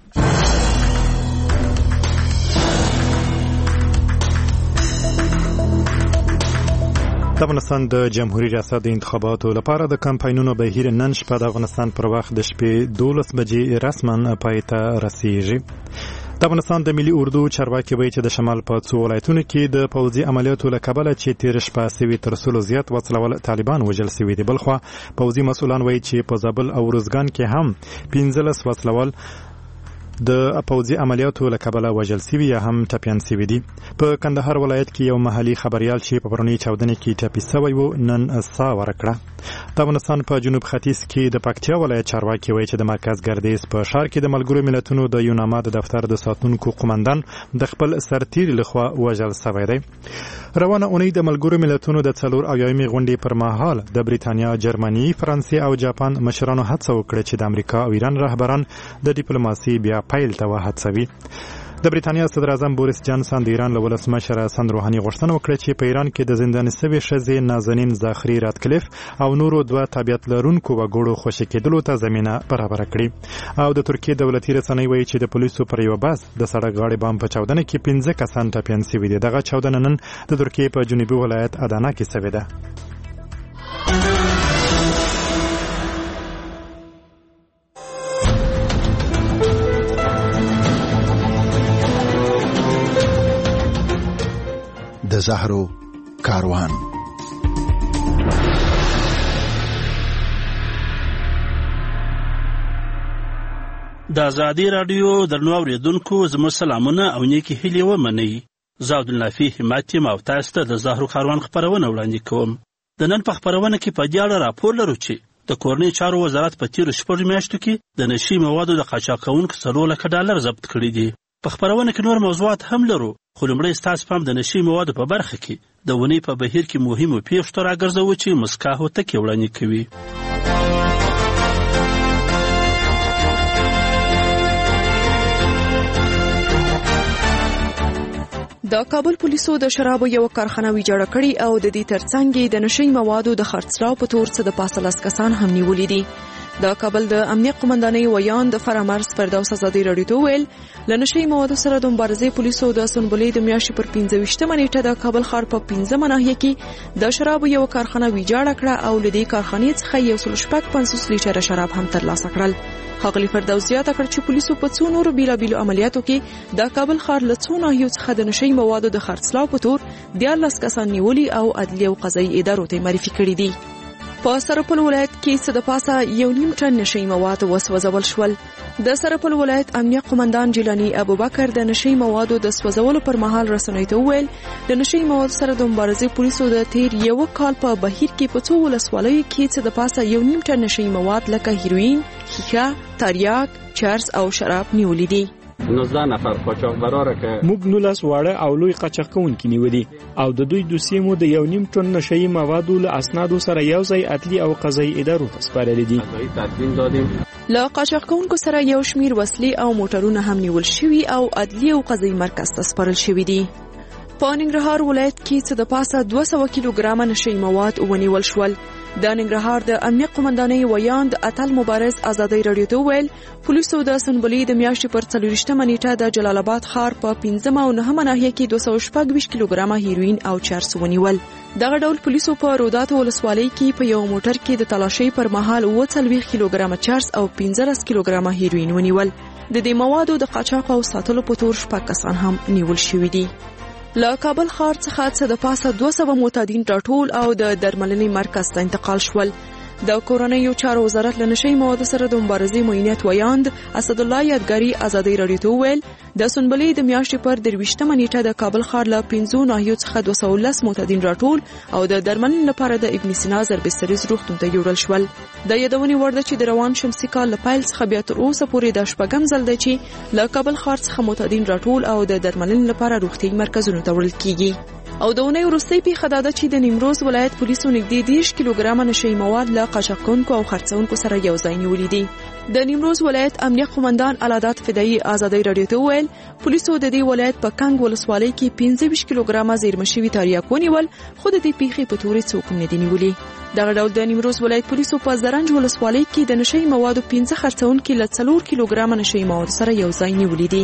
S1: د افغانستان د جمهوریت ریاست د انتخاباتو لپاره د کمپاینونو بهیر نن شپه د افغانستان پر وخت د شپې دولس بجې رسما پای ته رسیږي. د افغانستان د ملي اردو چارواکي وایي چې د شمال په څو ولایتونو کې د پوځي عملیاتو له کبله چې تیر شپه سوي تر سلو زیات وسلوال طالبان وژل سوي دي. بلخوا پوځي مسؤلان وایي چې په زابل او روزګان کې هم پنځلس وسلوال د پوځي عملیاتو له کبله وژل سوي یا هم ټپیان سوي دي. په کندهار ولایت کې یو محلي خبريال چې په پرونی چاودنې کې ټپي سوی و نن ساه ورکړه. د افغانستان په جنوب ختیځ کې د پکتیا ولایت چارواکي وایي چې د مرکز ګردیز په ښار کې د ملګرو ملتونو د یوناما د دفتر د ساتونکو قومندان د خپل سرتیري لخوا وژل سوی دی. روانه اونۍ د ملګرو ملتونو د څلور اویایمې غونډې پر مهال د بریتانیا، جرمني، فرانسې او جاپان مشرانو هڅه وکړه چې د امریکا او ایران رهبران د ډیپلوماسي بیا پیل ته وهڅوي. د بریتانیا صدر اعظم بوریس جانسن د ایران له ولسمشر حسن روحاني غوښتنه وکړه چې په ایران کې د زندان سوي ښځې نازنین زاخري راتکلیف او نورو دوه تابعیت لرونکو وګړو خوشي کېدلو ته زمینه برابر کړي. او د ترکیې دولتي رسنۍ وایي چې د پولیسو پر یو باس د سړک غاړې بام په چاودنه کې پنځه کسان ټپیان سوي دي. دغه چاودنه نن د ترکیې په جنوبي ولایت ادانا کې سوې ده.
S9: د زهرو کاروان.
S18: د ازادي رادیو درنو اوریدونکو زموږ سلامونه او نیکی هیلې ومنئ. زه عبدالنافي همت یم او تاسو ته د زهرو کاروان خبرونه وړاندې کوم. د نن په خبرونه کې په دې اړه راپور لرو چې د کورنۍ چارو وزارت په تیرو شپږو میاشتو کې د نشي موادو د قاچاق کوونکو څلور لکه ډالر ضبط کړي دي. په خبرونه کې نور موضوعات هم لرو، خو لومړی ستاسو پام د نشي موادو په برخه کې د ونې په بهیر کې مهمو پیښو ته راګرځوو چې مسکا هوتکې وړاندې کوي.
S17: د کابل پولیسو د شرابو یو کارخانه ویجاړه کړې او د دې ترڅنګ د نشي موادو د خرڅلاو په تور څه د پاسه لس کسان هم نیولي دي. د کابل د امنیت قومندانۍ ویان د فرامرز فردوس ازادي رادیو ته ویل لنشي موادو سره د مبارزې پولیسو د سنبلې د میاشتې پر پنځه ویشتمه نیټه د کابل ښار په پنځمه ناحیه کې د شرابو یو کارخانه ویجاړه کړه او له دې کارخانې څخه یو سل شپږ پنځوس لیټره شراب هم ترلاسه کړل. ښاغلي فردوس زیاته کړه چې پولیسو په څو نورو بیلابیلو عملیاتو کې د کابل ښار له څو ناحیو څخه د نشي موادو د خرڅلاو په تور دیارلس کسان نیولي او عدلي او قضایي ادارو ته معرفي کړي دي. په سرپل ولایت کې څه د پاسه یو نیم ټن نشي مواد وسوځول شول. د سرپل ولایت امنیت قومندان جیلانی ابوبکر د نشي موادو د سوځولو پر مهال رسنۍ ته وویل د نشي موادو سره د مبارزې پولیسو د تیر یو کال په بهیر کې په څو ولسوالیو کې څه د پاسه یو نیم ټن نشي مواد لکه هیروین، ښیښه، تریاک، چرس او شراب نیولي دي.
S19: نوزده نفر قاچاقبرا را که
S20: موږ نولس واړه او لوی قاچاقونکي نیولي او د دوی دوسیې مو د یو نیم ټن نشي موادو له اسنادو سره یو ځای عدلي او قضایي ادارو ته سپارلي دي.
S17: له قاچاقونکو سره یو شمیر وسلې او موټرونه هم نیول شوي او عدلي او قضایي مرکز ته سپارل شوي دي. په ننګرهار ولایت کې څه د پاسه دوه سوه کیلوګرامه نشي مواد ونیول شول. د ننګرهار د امنیت قومندانۍ ویان د اتل مبارز ازادي رادیو ته ویل پولیسو د سنبلې د میاشتې پر څلوېښتمه نیټه د جلال آباد ښار په پنځمه او نهمه ناحیه کې دوه سوه شپږ ویشت کیلوګرامه هیروین او چرس ونیول. دغه ډول پولیسو په روداتو ولسوالۍ کې په یو موټر کې د تلاشۍ پر مهال اووه څلوېښت کیلوګرامه چرس او پنځلس کیلوګرامه هیروین ونیول. د دې موادو د قاچاق او ساتلو په تور شپږ کسان هم نیول شوي دي. له کابل ښار څخه څه د پاسه دوه سوه معتادین راټول او د درملنې مرکز ته انتقال شول. د کورنیو چارو وزارت له نشي موادو سره د مبارزې معینیت ویاند اسد الله یادګاری ازادي رادیو ته ویل د سنبلې د میاشتې پر درویشتمه نیټه د کابل ښار له پنځو ناحیو څخه دوه سوه لس معتادین راټول او د درملنې لپاره د ابن سینا زربستریز روغتون ته یوړل شول. د یادونې وړ ده چې د روان شمسي کال له پیل څخه بیا تر اوسه پورې د شپږم ځل دی چې له کابل ښار څخه معتادین راټول او د درملنې لپاره روغتیايي مرکزونو ته وړل کیږي. او د اونۍ وروستۍ پیښه دا ده چې د نیمروز ولایت پولیسو نږدې دېرش کیلوګرامه نشهیي مواد له قاچاقونکو او خرڅونکو سره یو ځای نیولي دي. د نیمروز ولایت امنیه قومندان علادات فدایي ازادي رادیو ته وویل پولیسو د دې ولایت په کنګ ولسوالۍ کې پنځه ویشت کیلوګرامه زیرمه شوي تریاک ونیول خو د دې پیښې په تورې څوک نه دي نیولي. دغه ډول د نیمروز ولایت پولیسو په زرنج ولسوالۍ کې د نشهیي موادو پنځه خرڅونکي له څلور کیلوګرامه نشهیي موادو سره یو ځای نیولي دي.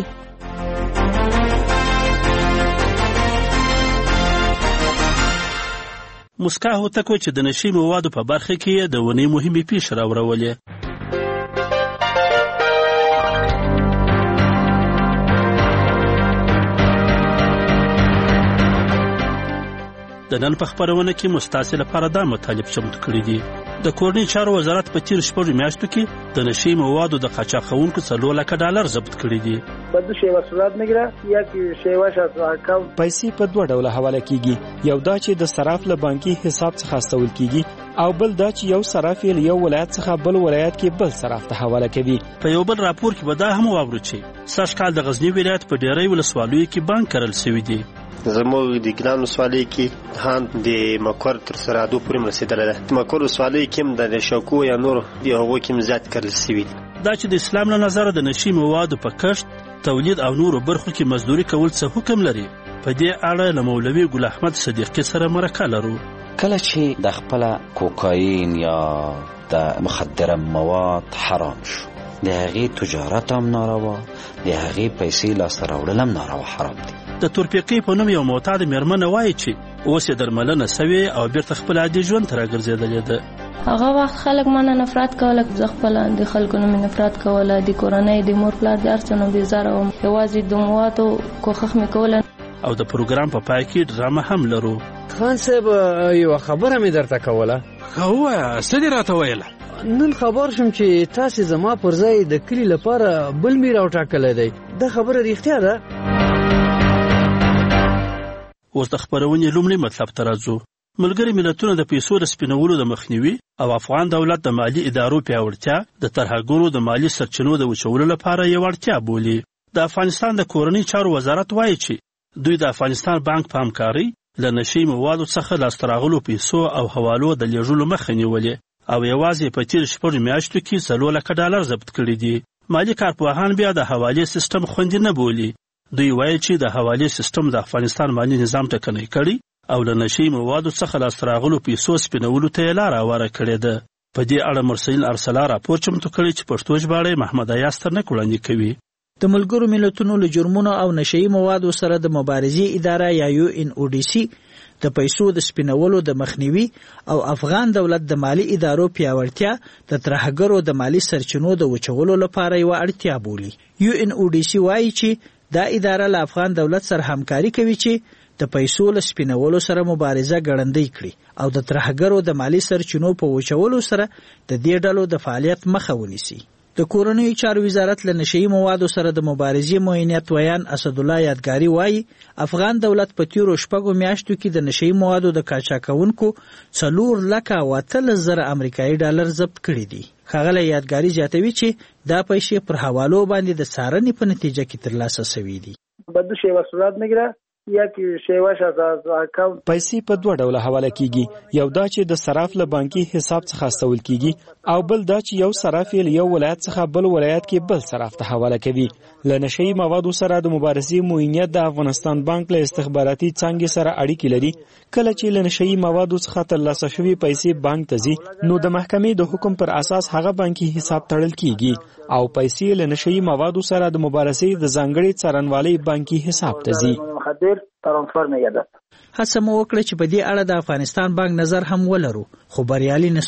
S18: مسکا هوتکو چې د نشي موادو په برخه کې د ونې مهمې پیښې راوړولې. د نن په خپرونه کې مستاسې لپاره دا مطالب چمتو کړي دي. د کورنۍ چارو وزارت په تیر شپږو میاشتو کې د نشي موادو د قاچاقونکو څلور لکه ډالر ضبط کړي دي.
S21: بدو شیوا صورت میگیره یکی شیواش از اکاونت
S20: پیسې په دوه ډوله حواله کیږي. یو دا چې د صراف له بانکي حساب څخه استول کیږي او بل دا چې یو صراف یې یو ولایت څخه بل ولایت کې بل صراف ته حواله کوي.
S18: په یو بل راپور کې به دا هم واورو چې سږ کال د غزنی ولایت په ډیری ولسوالیو کې بانک کرل شوی دی.
S22: زموږ د ګران ولسوالۍ کې هم د مکور تر سرحدو پورې رسېدلی ده. مکور ولسوالۍ کې هم د شوکو یا نور د هغو کې هم زیات کرل شوي دي.
S18: دا چې د اسلام له نظره د نشي موادو په کښت تولید او نورو برخو کې مزدوري کول څه حکم لري. په دې اړه له مولوي ګل احمد صدیقي سره مرکه لرو.
S23: کله چې د خپل کوکاین یا د مخدره مواد حرام شو د هغې تجارت هم ناروا د هغې پیسې لاسته راوړل هم ناروا حرام دي.
S18: د تورپیکۍ په نوم یو معتاد میرمنه وایي چې اوس یې درملنه سوې او بیرته خپل عادي ژوند ته راګرځېدلې ده.
S24: هغه وخت خلک مانه نفرت کوله، زه خپله د خلکو نه مې نفرت کوله، د کورنۍ د مور پلار د هر څه نه بېزاره وم، یوازې د موادو کوښښ مې کوله.
S18: او د پروګرام په پای کې ډرامه هم لرو.
S25: خان صاحب یوه خبره مې درته کوله.
S18: ښه ووایه، څه دې راته ویله؟
S25: نن خبر شم چې تاسې زما پر ځای د کلي لپاره بل مې راوټاکلی دی. دا خبره رښتیا ده؟
S18: اوس د خپرونې لومړي مطلب ته راځو. ملګري ملتونه د پیسو د سپینولو د مخنیوي او افغان دولت د مالی ادارو پیاوړتیا د ترهګرو د مالی سرچینو د وچولو لپاره یو اړتیا بولي. د افغانستان د کورنۍ چارو وزارت وایي چې دوی د افغانستان بانک په همکارۍ له نشي موادو څخه لاسته راغلو پیسو او حوالو د لیږلو مخه نیولې او یوازې په تیر شپږو میاشتو کې څلور لکه ډالر ضبط کړي دي. مالي کارپوهان بیا د حوالې سیستم خوندي نه بولي. دوی وایي چې د حوالې سیستم د افغانستان مالي نظام ټکنی کړي او له نشي موادو څخه لاسته راغلو پیسو سپینولو ته یې لاره هواره کړې ده. په دې اړه مرسلین ارسلا راپور چمتو کړی چې پښتو ژباړه محمد ایاز ترنک وړاندې کوي.
S26: د ملګرو ملتونو له جرمونو او نشهیي موادو سره د مبارزې اداره یا یو ان او ډي سي د پیسو د سپینولو د مخنیوي او افغان دولت د مالی ادارو پیاوړتیا د ترهګرو د مالی سرچینو د وچولو لپاره یو اړتیا بولي. یو ان او ډي سي وایي چې دا اداره له افغان دولت سره همکاري کوي چې د پیسو له سپینولو سره مبارزه ګړندۍ کړي او د ترهګرو د مالی سرچینو په وچولو سره د دې ډلو د فعالیت مخه ونیسي. د کورنیو چارو وزارت له نشهیي موادو سره د مبارزې معینیت ویان اسد الله یادګاری وایي افغان دولت په تیرو شپږو میاشتو کې د نشهیي موادو د قاچاقونکو څلور لکه او اتلس زره امریکایي ډالر ضبط کړي دي. ښاغلی یادګاری زیاتوي چې دا پیسې پر حوالو باندې د څارنې په نتیجه کې ترلاسه شوي دي.
S21: بدو شیوا صورت میگیره یکی شیواش از اکاونت
S20: پیسې په دوه ډوله حواله کیږي. یو دا چې د صراف له بانکي حساب څخه استول کیږي او بل دا چې یو صراف یې یو ولایت څخه بل ولایت کې بل صراف ته حواله کوي. له نشهیي موادو سره د مبارزې معینیت د افغانستان بانک له استخباراتي څانګې سره اړیکې لري. کله چې له نشهیي موادو څخه ترلاسه شوي پیسې بانک ته ځي نو د محکمې د حکم پر اساس هغه بانکي حساب تړل کیږي او پیسې له نشهیي موادو سره د مبارزې د ځانګړي څارنوالۍ بانکي حساب ته ځي.
S21: ترانسفر میگردد.
S26: هڅه مو وکړه چې په دې اړه د افغانستان بانک نظر هم ولرو خو بریالي نسو.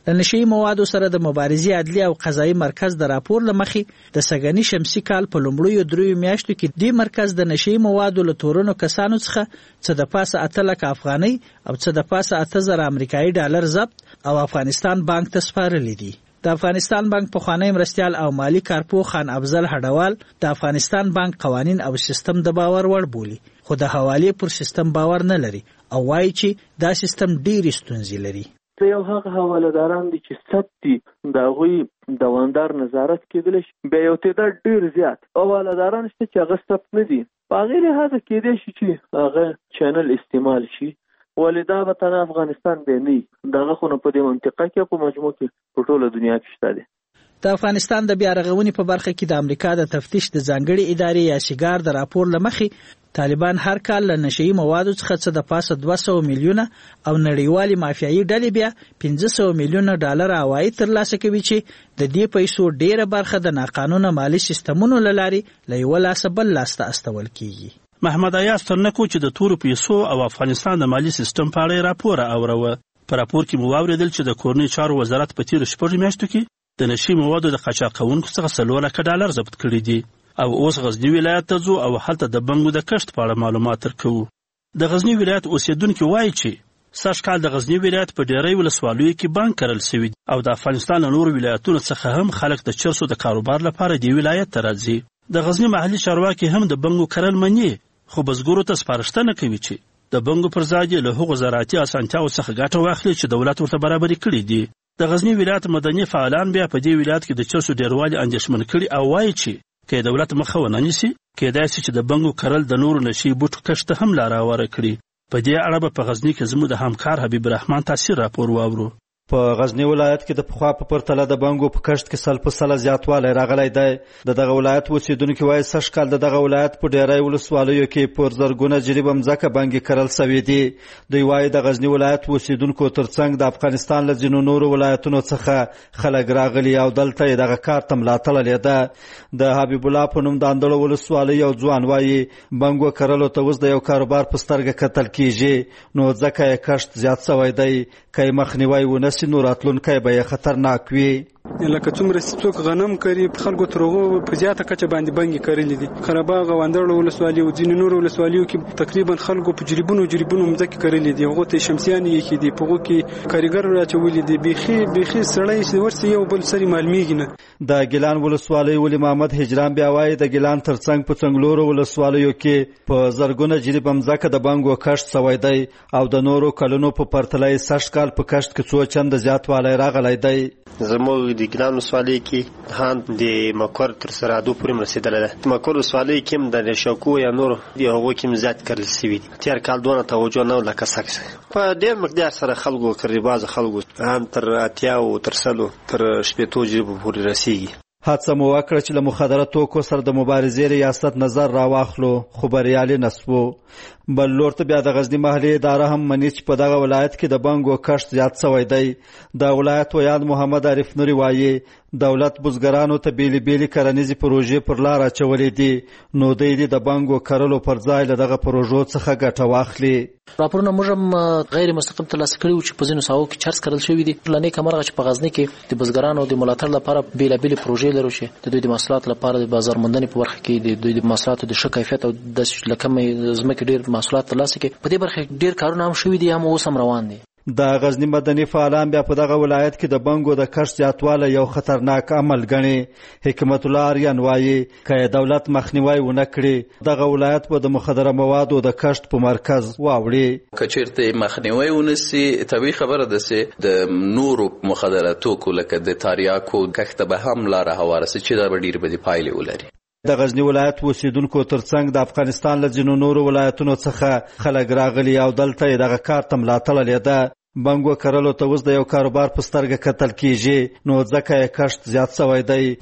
S26: د نشي موادو سره د مبارزې عدلي او قضایي مرکز د راپور لمخې د سګنی شمسي کال په لومړیو دریو میاشتو کې د مرکز د نشي موادو له تورونو کسانو څخه څه د پاسه اته لک افغاني او څه د پاسه اته زره امریکایي ډالر ضبط او افغانستان بانک ته سپارلي دي. د افغانستان بانک پخوانی مرستیال او مالی کارپو خان افضل هډوال د افغانستان بانک قوانین او سیستم د باور وړ بولي، خو د حواله پر سیستم باور نه لري او وایي چې دا سیستم ډېر ستونزې لري.
S3: یو هغه حوالهداران دي چې ثبت دي د هغوی دوامدار نظارت کېدلی شي، بیا یو تعداد ډېر زیات حوالهداران شته چې هغه ثبت نه دي، په هغې لحاظه کېدی شي چې هغه چینل استعمال شي، ولې دا به تنه افغانستان دی نه وي، دغه خو نه په دې منطقه کې په مجموع کې په ټوله دنیا کې شته دی.
S26: د افغانستان د بیا رغونې په برخه کې د امریکا د تفتیش د ځانګړي ادارې یا شګار د راپور لمخې طالبان هر کال له نشئی موادو څخه څه د پاسه دوه سوه میلیونه او نړیوالي مافیایي ډلې بیا پنځه سوه میلیونه ډالر عواید ترلاسه کوي چې د دې پیسو ډیره برخه د ناقانونه مالی سیستمونو له لارې له یو لاسه بل لاس ته استول کیږي.
S18: محمد ایاز ترنکو چې د تورو پیسو او افغانستان د مالی سیستم په اړه راپور اوروه. په راپور کې مو واوریدل چې د کورنۍ چارو وزارت په تیرو شپږو میاشتو کې د نشي موادو د قاچاق کوونکو څخه څلور لکه ډالر ضبط کړي دي او اوس غزنی ولایت ته ځو او هلته د بنګو د کښت په اړه معلومات ورکوو. د غزنی ولایت اوسیدونکي وایي چې سږ کال د غزنی ولایت په ډیری ولسوالیو کې بانک کرل شوي او د افغانستان له نورو ولایتونو څخه هم خلک د چرسو د کاروبار لپاره دې ولایت ته راځي. د غزنی محلي چارواکي هم د بنګو کرل مني، خو بزګرو ته سپارښتنه کوي چې د بنګو پر ځای له هغو زراعتي اسانتیاو څخه ګټه واخلي چې دولت ورته برابري کړي دي. د غزنی ولایت مدني فعالان بیا په دې ولایت کې د چرسو ډیروالي اندېښمن کړي او وایي چې که دولت مخه ونه نیسي کېدای شي چې د بنګو کرل د نورو نشي بوټو کښت ته هم لاره هواره کړي. په دې اړه به په غزني کې زموږ د همکار حبیب الرحمن تاثیر راپور واورو.
S5: په غزنی ولایت کې د پخوا په پرتله د بنګو په کښت کې سل په سله زیاتوالی راغلی دی. د دغه ولایت اوسیدونکي وایي سږ کال د دغه ولایت په ډیری ولسوالیو کې پر زرګونه جریبه مځکه بنګې کرل سوي دي. دوی وایي د غزنی ولایت اوسیدونکو ترڅنګ د افغانستان له ځینو نورو ولایتونو څخه خلک راغلي او دلته یې دغه کار ته ملا تړلې ده. د حبیب الله په نوم د اندړو ولسوالۍ یو ځوان وایي بنګو کرلو ته اوس د یو کاروبار په سترګه کتل کیږي، نو ځکه یې کښت زیات سوی دی. که یې مخنیوی ونه سي نو راتلونکی به یې خطرناک وي.
S6: لکه څومره چې څوک غنم کري خلکو تر هغو په زیاته کچه باندې بنګې کرلې دي. قرهباغ او اندړو ولسوالي او ځینې نورو ولسوالیو کې تقریبا خلکو په جریبونو جریبونو مځکې کرلې دي، هغو ته شمسیانې ایښي دي، په هغو کې کاریګر راچولي دي. بیخي بیخي سړی چې ورسي یو بل سري معلومیږي نه.
S5: د ګیلان ولسوالۍ ولي محمد هجران بیا وایي د ګیلان ترڅنګ په څنګلورو ولسوالیو کې په زرګونه جریبه مځکه د بنګو کښت سوی دی او د نورو کلونو په پرتله یې سږ کال په کښت کې څو چنده زیاتوالی راغلی دی.
S22: زموږ د ګیلان ولسوالۍ کې هم د مکور تر سرحدو پورې رسېدلی ده. مکور ولسوالۍ کې هم د شاکو یا نور د هغو کې هم زیات کرل سوي دي. تېر کال دونه توجه نه و لکه سږ په ډېر مقدار سره خلکو کري، بعضې خلکو هم تر اتیاو تر سلو تر شپېتو جریبو پورې رسېږي.
S5: هڅه مو وکړه چې له مخدره توکو سره د مبارزې ریاست نظر راواخلو، خو بریالي نسوو. بل لور ته بیا د غزني محلي اداره هم مني چې په دغه ولایت کې د بنګو کښت زیات سوی دی. د ولایت ویان محمد عارف نوري وایي دولت بزګرانو ته بیلې بیلې کرنیزې پروژې پر لار اچولې دي، نو دوی دې د بنګو کرلو پر ځای له دغه پروژو څخه ګټه واخلي.
S7: راپورونه موږ هم غیر مستقیم ترلاسه کړي وو چې په ځینو ساحو کې چرس کرل شوي دي. له نیکه مرغه چې په غزني کې د بزګرانو د ملاتړ لپاره بېلابېلې پروژې لرو چې د دوی د محصولاتو لپاره د بازار موندنې په برخه کې د دوی د محصولاتو د ښه کیفیت او د له کمې ځمکې ډېر محصولات ترلاسه کړي. په دې برخه کې ډېر کارونه هم شوي دي، هم اوس هم روان دي.
S5: د غزنی مدني فعالان بیا په دغه ولایت کې د بنګو د کښت زیاتوالی یو خطرناک عمل ګڼي. حکمت الله آریان وایي که دولت مخنیوی ونه کړي دغه ولایت به د مخدره موادو د کښت په مرکز واوړي.
S8: که چېرته مخنیوی ونه سي طبیعي خبره ده چې د نورو مخدره توکو لکه د تاریاکو کښت ته به هم لاره هواره سي چې دا به ډېرې بدې پایلې ولري.
S5: د غزنی ولایت اوسیدونکو ترڅنګ د افغانستان له ځینو نورو ولایتونو څخه خلک راغلي او دلته یې دغه کار ته ملا تړلې ده. بنګو کرلو ته اوس د یو کاروبار په سترګه کتل کیږي، نو ځکه یې کښت زیات سوی دی.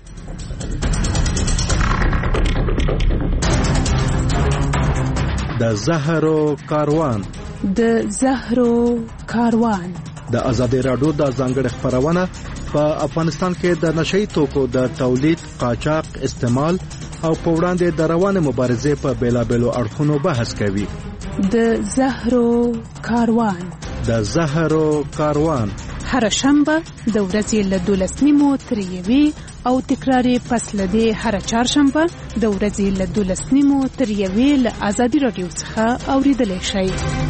S11: د زهرو کاروان
S27: د زهرو کاروان
S11: د ازادي راډیو د ځانګړي خبرونه په افغانستان کې د نشئی توکو د تولید، قاچاق، استعمال او په وړاندې د روانې مبارزې په بیلابیلو اړخونو بحث کوي.
S27: د زهرو کاروان
S11: د زهرو کاروان
S27: هر شنبه د ورځې له دولس نیمو تر یوې او تکراري پس له دې هر چهارشنبه د ورځې له دولس نیمو تر یوې له ازادي راډیو څخه اوریدلی شئ.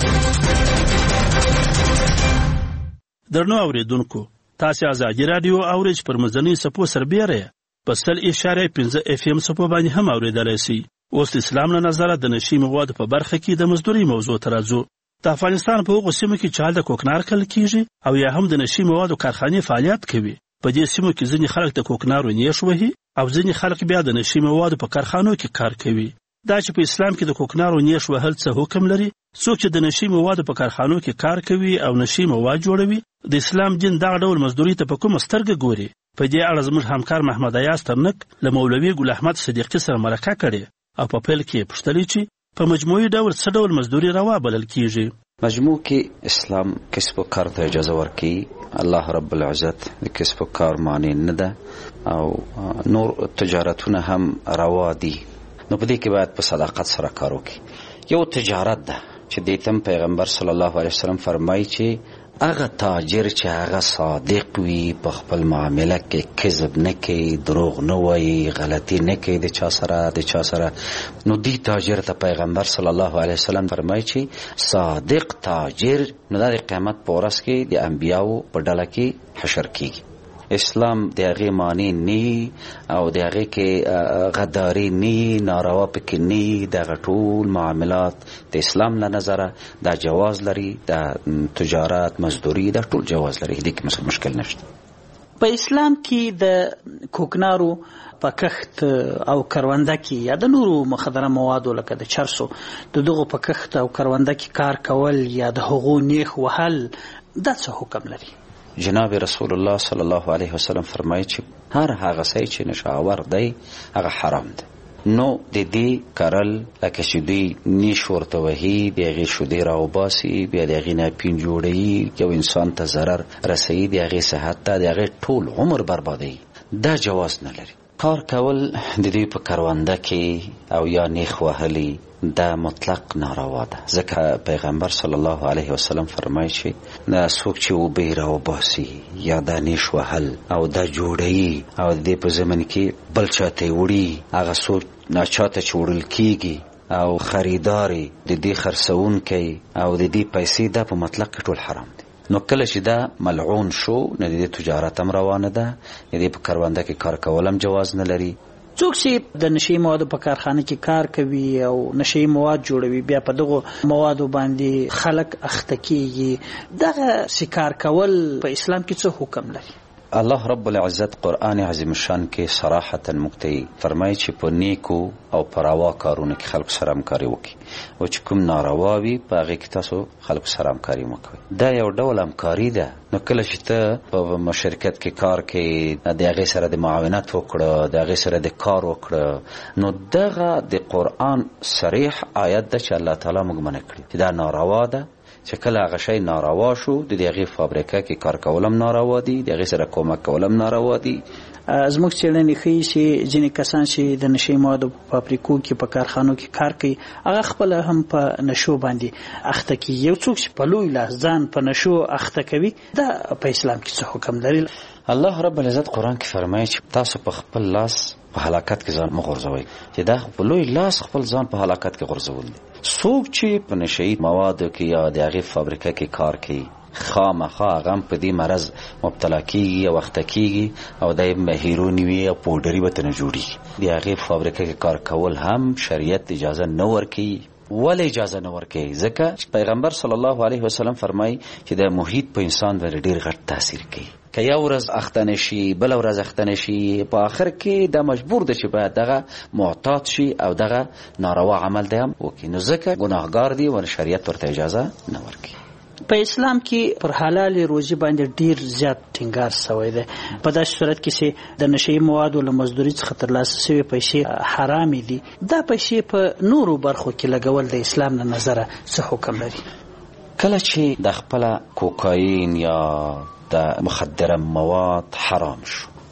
S18: درنو اوریدونکو، تاسو ازادي راډیو اورئ پر مزنی سپو سربېره په سل اشاره پنځه اف ام سپو باندې هم اوریدلی شئ. اوس اسلام له نظره د نشي موادو په برخه کې د مزدوري موضوع ته راځو. د افغانستان په هغو سیمو کې چې هلته کوکنار کرل کیږي او یا هم د نشي موادو کارخانې فعالیت کوي، په دې سیمو کې ځینې خلک د کوکنارو نیش وهي او ځینې خلک بیا د نشي موادو په کارخانو کې کار کوي. دا چې په اسلام کې د کوکنارو نیش وهل څه حکم لري، څوک چې د نشي موادو په کارخانو کې کار کوي او نشي مواد جوړوي، د اسلام دین دغه ډول مزدوري ته په کومه سترګه ګوري؟ په دې اړه زموږ همکار محمد ایاز ترنک له مولوي ګل احمد صدیقي سره مرکه کړې او په پیل کې پوښتلې چې په مجموعي ډول څه ډول مزدوري روا بلل کیږي.
S23: مجموع کې اسلام کسب و کار ته اجازه ورکوي. الله رب العزت د کسب و کار معنی نه ده او نور تجارتونه هم روا دي، نو په دې کې باید په صداقت سره کار وکړي. یو تجارت ده چې د تم پیغمبر صلی الله علیه وسلم فرمایي چې هغه تاجر چې هغه صادق وي، په خپل معامله کې کذب نه کوي، دروغ نه وایي، غلطي نه کوي د چا سره د چا سره، نو دی تاجر ته پیغمبر صلی الله علیه وسلم فرمایي چې صادق تاجر نو د قیامت په ورځ کې د انبیاو په ډله کې حشر کیږي. اسلام د هغې معنی نی او د هغې کې غداري نی، ناروا پکې نی، دغه ټول معاملات د اسلام له نظره دا جواز لري، د تجارت مزدوري دا ټول جواز لري، دې کې مشکل نشته.
S26: په اسلام کې د کوکنارو په کښت او کرونده کې یا د نورو مخدره موادو لکه د چرسو د دغو په کښت او کرونده کې کار کول یا د هغو نیخ وهل دا څه حکم لري؟
S23: جناب رسول الله صلی الله علیه وسلم فرمایي چې هر هغه څه چې نشاور دی هغه حرام دی. نو د دې کرل لکه چې دوی نیش ورته وهي، د هغې شودې راوباسي، بیا د هغې نه پین جوړوي، یو انسان ته ضرر رسوي، د هغې صحت ته د هغې ټول عمر بربادوي، دا جواز نه لري. کار کول د دوی په کرونده کې او یا نیخ وهلي دا مطلق ناروا ده، ځکه پیغمبر صلی الله علیه وسلم فرمایي چې دا څوک چې اوبه راوباسي یا دا نیش وهل او دا جوړوي او د دې په زمن کې بل چاته یې وړي، هغه څوک ناچاته چې وړل کیږي او خریداري د دې خرڅونکی او د دې پیسې دا په مطلق کې ټول حرام دي. نو کله چې دا ملعون شو نو د دې تجارت هم روانه ده، د دې په کرونده کې کار کول هم جواز نه لري.
S26: څوک چې د نشي موادو په کارخانه کې کار کوي او نشي مواد جوړوي، بیا په دغو موادو باندې خلک اخته کیږي، دغه سکار کول په اسلام کې څه حکم لري؟
S23: الله رب العزت قرآن عظیم الشان کې صراحتا مقتئی فرمایي چې په نیکو او په روا کارونو کې خلکو سره همکاري وکړي او چې کوم ناروا وي په هغې کې تاسو خلکو سره همکاري مه کوئ. دا یو ډول همکاري ده. نو کله چې ته په شرکت کې کار کوې، د هغې سره د معاونت وکړه، د هغې سره د کار وکړه، نو دغه د قرآن صریح آیت ده چې الله تعالی موږ منع کړي چې دا ناروا ده، چې کله هغه شی ناروا شو د هغې فابریکه کې کار کول هم ناروا دي، د هغې سره کومک کول هم ناروا دي.
S26: زموږ څېړنې ښیي چې ځینې کسان چې د نشي موادو په فابریکو کې په کارخانو کې کار کوي هغه خپله هم په نشو باندې اخته کیږي. یو څوک چې په لوی لاس ځان په نشو اخته کوي، دا په اسلام کې څه حکم لري؟
S23: الله رب العزت قرآن کې فرمایي چې تاسو په خپل لاس په هلاکت کې ځان مه غورځوئ، چې دا په لوی لاس خپل ځان په هلاکت کې غورځول دي. څوک چې په نشهیي موادو کې یا د هغې فابریکه کې کار کوي خامخا هغه هم په دې مرض مبتلا کیږي او اخته کیږي او د هیروني وي او پوډري به ترنه جوړېږي. د هغې فابریکه کې کار کول هم شریعت اجازه نه ورکوي. ولې اجازه نه ورکوي؟ ځکه پیغمبر صلی الله علیه وسلم فرمایي چې د محیط په انسان باندې ډېر غټ تاثیر کوي. که یو ورځ اخته شي، بل ورځ اخته شي، په آخر کې دا مجبور ده چې باید دغه معتاد شي او دغه ناروا عمل دی هم وکړي. نو ځکه ګناهګار دی او شریعت ورته اجازه نه ورکوي.
S26: په اسلام کې پر حلال روزي باندې ډیر زیات ټینګار شوی دی. په داسې صورت کې چې د نشي موادو له مزدوري څخه ترلاسه شوی پیسې حرام دي، دا پیسې په نورو برخو کې لګول د اسلام له نظره څه حکم لري؟
S23: کله چې د خپل کوکاین یا د مخدره مواد حرام شو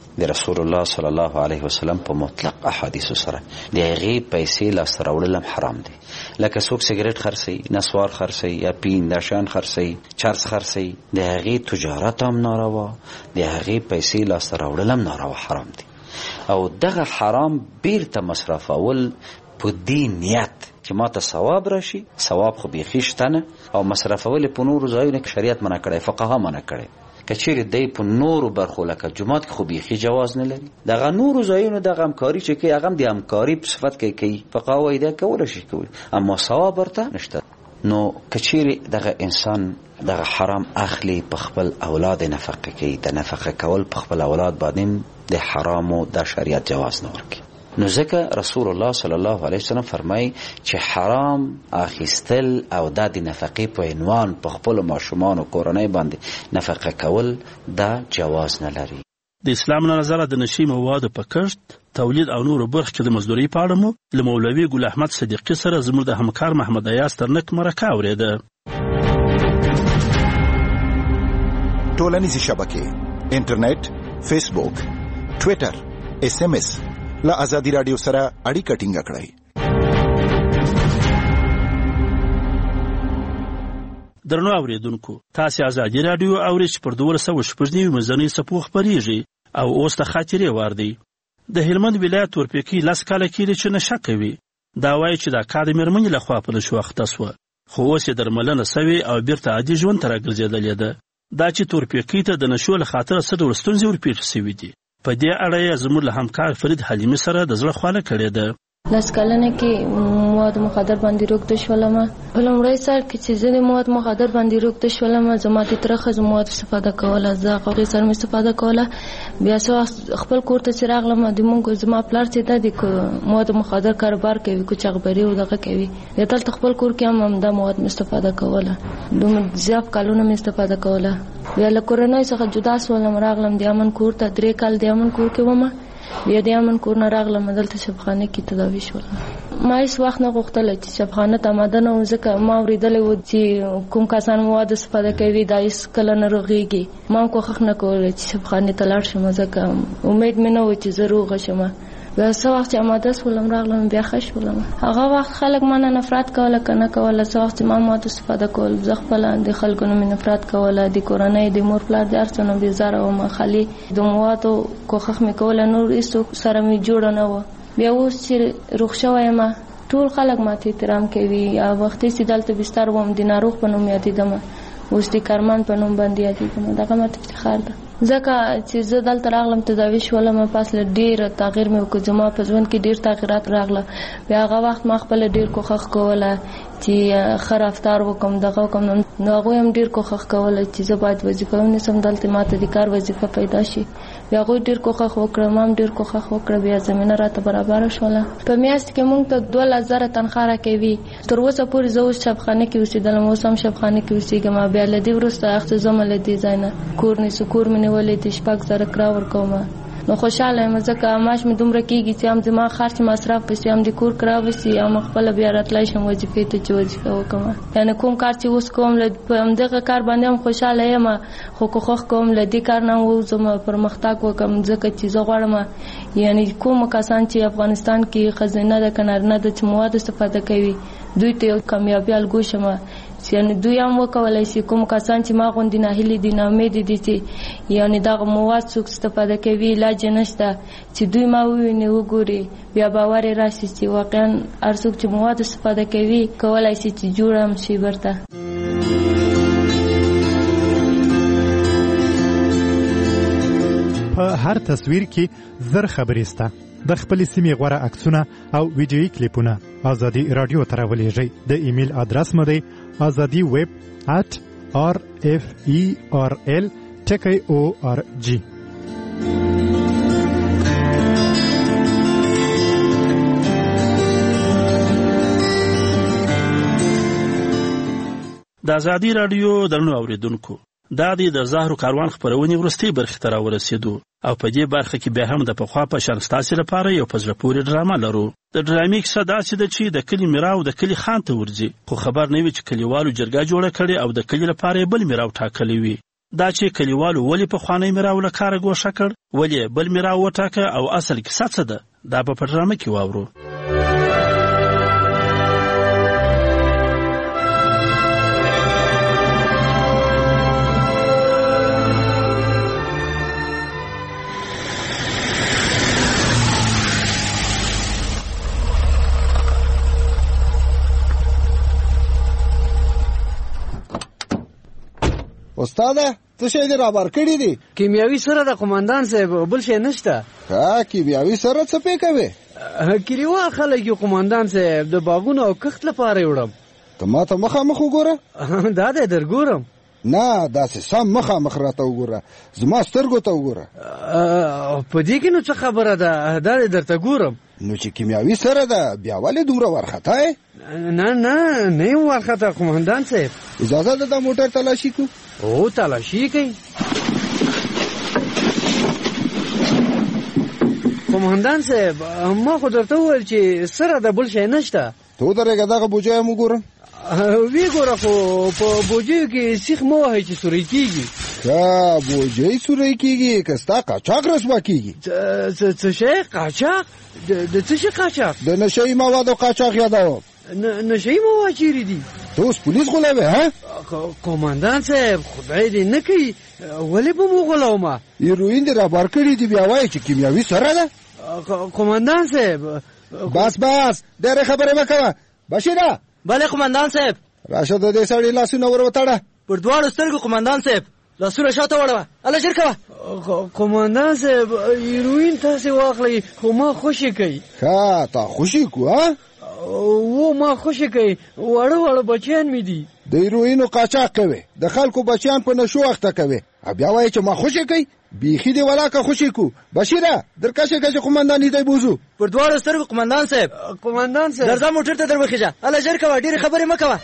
S23: د رسول الله صلی الله علیه وسلم په مطلق احادیث سره د هغې پیسې لاسته راوړل هم حرام دي. لکه څوک سګرټ خرڅوي، نسوار خرڅوي یا پین دا شیان خرڅوي، چرس خرڅوي، د هغې تجارت هم ناروا، د هغې پیسې لاسته راوړل هم ناروا حرام دي. او دغه حرام بیرته مصرفول په دې نیت چې ما ته ثواب راشي، ثواب خو بیخي شته نه، او مصرفول په نورو ځایونو کې شریعت منع کړی، فقها منع کړی. که چیرې دی په نورو برخو لکه جومات کې خو بیخي جواز نه لري، دغه نورو ځایونو دغه همکاري چې کوي هغه هم د همکاري په صفت کې کوي، فقها وایي دا کولی شي کوي، اما ثواب ورته نشته. نو که چیرې دغه انسان دغه حرام اخلي په خپل اولاد نفقه کوي، د نفقه کول په خپل اولاد باندې د حرامو د شریعت جواز نه ورکوي. نو ځکه رسول الله صلی الله علیه وسلم فرمایي چې حرام اخیستل او د نفقې په عنوان په خپل ماشومان او کورنۍ باندې نفقه کول دا جواز نه لري.
S18: د اسلام له نظره د نشي موادو په کښت، تولید او نورو برخو کې د مزدورۍ په اړه مو له مولوي ګل احمد صدیقي سره زموږ د همکار محمد ایاز ترنک مرکه اورېده.
S9: ټولنیزې شبکې، انټرنیټ، فیسبوک، ټویټر، اس ام اس له ازادي رادیو سره اړیکه ټینګه کړئ.
S18: درنو اوریدونکو، تاسو ازادي رادیو اورئ چې پر دولس سوه شپږ نوي منځنۍ څپو خپرېږي او اوس د خاطرې وار دی. د هلمند ولایت تورپیکۍ لس کاله کېږي چې نشه کوي. دا وایي چې دا کار د مېرمنې لخوا په نشو اخته سوه، خو اوس یې درملنه سوې او بیرته عادي ژوند ته راګرځېدلې ده. دا چې تورپیکۍ ته د نشو له خاطره څه ډول ستونزې ورپېښې سوي دي، په دې اړه یې زموږ له همکار فرید حلیمي سره د زړه خواله کړې ده.
S24: لس کلنه کې مواد مخدر باندې روږده شولم. په لومړی سر کې چې زه د مواد مخدر باندې روږده شولم، زما د تره ښځو مواد استفاده کوله، زه هغې سره مې استفاده کوله. بیا څه وخت خپل کور ته چې راغلم، د مونږ زما پلار چې ده د مواد مخدر کاروبار کوي، کوچغبري او دغه کوي، د دلته خپل کور کې هم همدا مواد مې استفاده کوله. دومره زیات کلونه مې استفاده کوله. بیا له کورنۍ څخه جدا شولم، راغلم د امن کور ته. درې کال د امن کور کې وم. بیا د امن کور نه راغلم، دلته شفاخانه کې تداوي شولم. ما هیڅ وخت نه غوښتله چې شفاخانه ته آماده نه وم، ځکه ما اورېدلی و چې کوم کسان مواد استفاده کوي دا هېڅکله نه روغېږي. ما هم کوښښ نه کولی چې شفاخانې ته لاړ شم، ځکه امید مې نه و چې زه روغه شم. بیا څه وخت چې آماده شولم راغلم، بیا ښه شولم. هغه وخت خلک ما نه نفرت کوله که نه کوله. څه وخت چې ما مواد استفاده کول، زه خپله د خلکو نه مې نفرت کوله، د کورنۍ د مور پلار د هر څه نه بېزاره وم. خالي د موادو کوښښ مې کوله، نور هېڅوک سره مې جوړه نه وه. بیا اوس چې روغ شوی یم، ټول خلک ماته احترام کوي. یا وختي چې دلته بستر وم، د ناروغ په نوم یادېدم، اوس د کارمند په نوم باندې یادېدم. دغه ماته افتخار ده، ځکه چې زه دلته راغلم تداوي شولم. پس له ډېر تغییر مې وکړ، زما په ژوند کې ډېر تغیرات راغله. بیا هغه وخت ما خپله ډېر کوښښ کوله چې ښه رفتار وکړم، دغه وکړم. نو هغوی هم ډېر کوښښ کوله چې زه باید وظیفه ونیسم، دلته ماته د کار وظیفه پیدا شي. بیا هغوی ډېر کوښښ وکړه، ما هم ډېر کوښښ وکړه. بیا زمینه راته برابره شوله. په میاشت کې موږ ته دولس زره تنخوا راکوي. تر اوسه پورې زه اوس شفخانه کې اوسېدلم، اوس هم شفخانه کې اوسېږم. بیا له دې وروسته اخته ځم له دې ځای نه کور نیسو. کور مې نیولی دی، شپږ زره کرا ورکوم. نو خوشحاله یم، ځکه معاش مې دومره کېږي چې هم زما خرچ مصرف پسې، هم د کور کرا پسې، هم خپله بیا راتلی شم وظیفې ته چې وظیفه وکړم. یعنې کوم کار چې اوس کوم، په همدغه کار باندې هم خوشحاله یم، خو کوښښ کوم له دې کار نه ووځم، پرمختګ وکړم. ځکه چې زه غواړم یعنې کوم کسان چې افغانستان کې ښځینه ده که نارینه ده چې مواد استفاده کوي، دوی ته یو کامیابي الګو شم. یعنې دوی هم وکولی شي، کوم کسان چې ما غوندې ناهیلي دي، ناامیدې دي چې یعنې دغه مواد څوک استفاده کوي، علاج یې نشته، چې دوی ما وویني وګوري، بیا باور یې راشي چې واقعا هر څوک چې مواد استفاده کوي کولی شي چې جوړ هم شي برته.
S1: په هر تصویر کې زر خبرې سته. د خپل سیمې غوره عکسونه او ویډیویي کلیپونه ازادي رادیو ته راولېږئ. د ایمیل ادرس مو دی azadi web at r f e r l ټکی او ار جی.
S18: د ازادي رادیو درنو اوریدونکو، دا د زهرو کاروان خپرونې وروستۍ برخې ته راورسېدو او په دې برخه کې بیا هم د پخوا په شان ستاسې لپاره یو په زړه پورې ډرامه لرو. د ډرامې کیسه داسې ده چې د کلي میراو د کلي خان ته ورځي، خو خبر نه وي چې کلیوالو جرګه جوړه کړې او د کلي لپاره یې بل میراو ټاکلی وي. دا چې کلیوالو ولې پخوانی میراو له کاره ګوښه کړ، ولې بل میراو وټاکه او اصل کیسه څه ده، دا به په ډرامه کې واورو.
S2: استاده څه شی دې رابر کړی دی؟
S25: کیمیاوي سره د قومندان صاحب، بل شی نشته.
S2: ها کیمیاوي سره څه پې کوي؟
S25: کلیوال خلک یو قومندان صاحب د باغونو او کښت لپاره وړم.
S2: ته ما ته مخامخ وګوره.
S25: دا دې درګورم.
S2: نه داسې سم مخامخ راته وګوره، زما سترګو ته وګوره.
S25: په دې کې نو څه خبره ده؟ دا دې درته ګورم.
S2: نو چې کیمیاوي سره ده بیا ولې دومره ورخطا یې؟
S25: نه نه نه یم ورخطا قومندان صاحب.
S2: اجازه ده د موټر تلاشي کو؟
S25: او تلاشي کوي. قومندان صاحب ما خو درته وویل چې سره د بل شی نشته.
S2: ته ودرېږه دغه بوجۍ هم وګورم.
S25: وی ګوره خو په بوجیو کې سیخ مه وهئ چې سوری کېږي.
S2: ښه بوجۍ سوری کېږي که ستا قاچاق رسوا کېږي.
S25: څه شی قاچاق؟ د څه شي قاچاق؟
S2: د نشهیي موادو قاچاق یادوم.
S25: نشهیي مواد چیرې دي؟
S2: ته اوس پولیس غولوې ها؟
S25: قومندان صاحب خدای دې نه کوي، ولې به مو غولومه؟
S2: هیروین دې رابار کړي دي بیا وایي چې کیمیاوي سره ده؟
S25: قومندان صاحب
S2: بس بس ډېرې خبرې مه کوه. بشیره.
S25: بله قومندان صاحب.
S2: راشه د دې سړي لاسونه ور وتړه.
S25: پر دواړو سترګو قومندان صاحب، لاسونه شاته وړوه. الله ژر کوه. قومندان صاحب هیروین تاسې واخلئ خو ما خوشي کوي.
S2: ښه تا خوشي کو ها؟
S25: و ما خوشي کوي، واړه واړه بچیان مې دي.
S2: د هیروینو قاچاق کوي، د خلکو بچیان په نشو اخته کوي، بیا وایي چې ما خوشي کوي. بیخي دې ولاکه خوشي کو. بشیره درکشه کشه قومندان دې بوزو.
S25: پر دواړو سترګو قومندان صاحب. قومندان صاحب درځه موټر ته در وخیژه. الله ژر کوه، ډېرې خبرې مه کوه.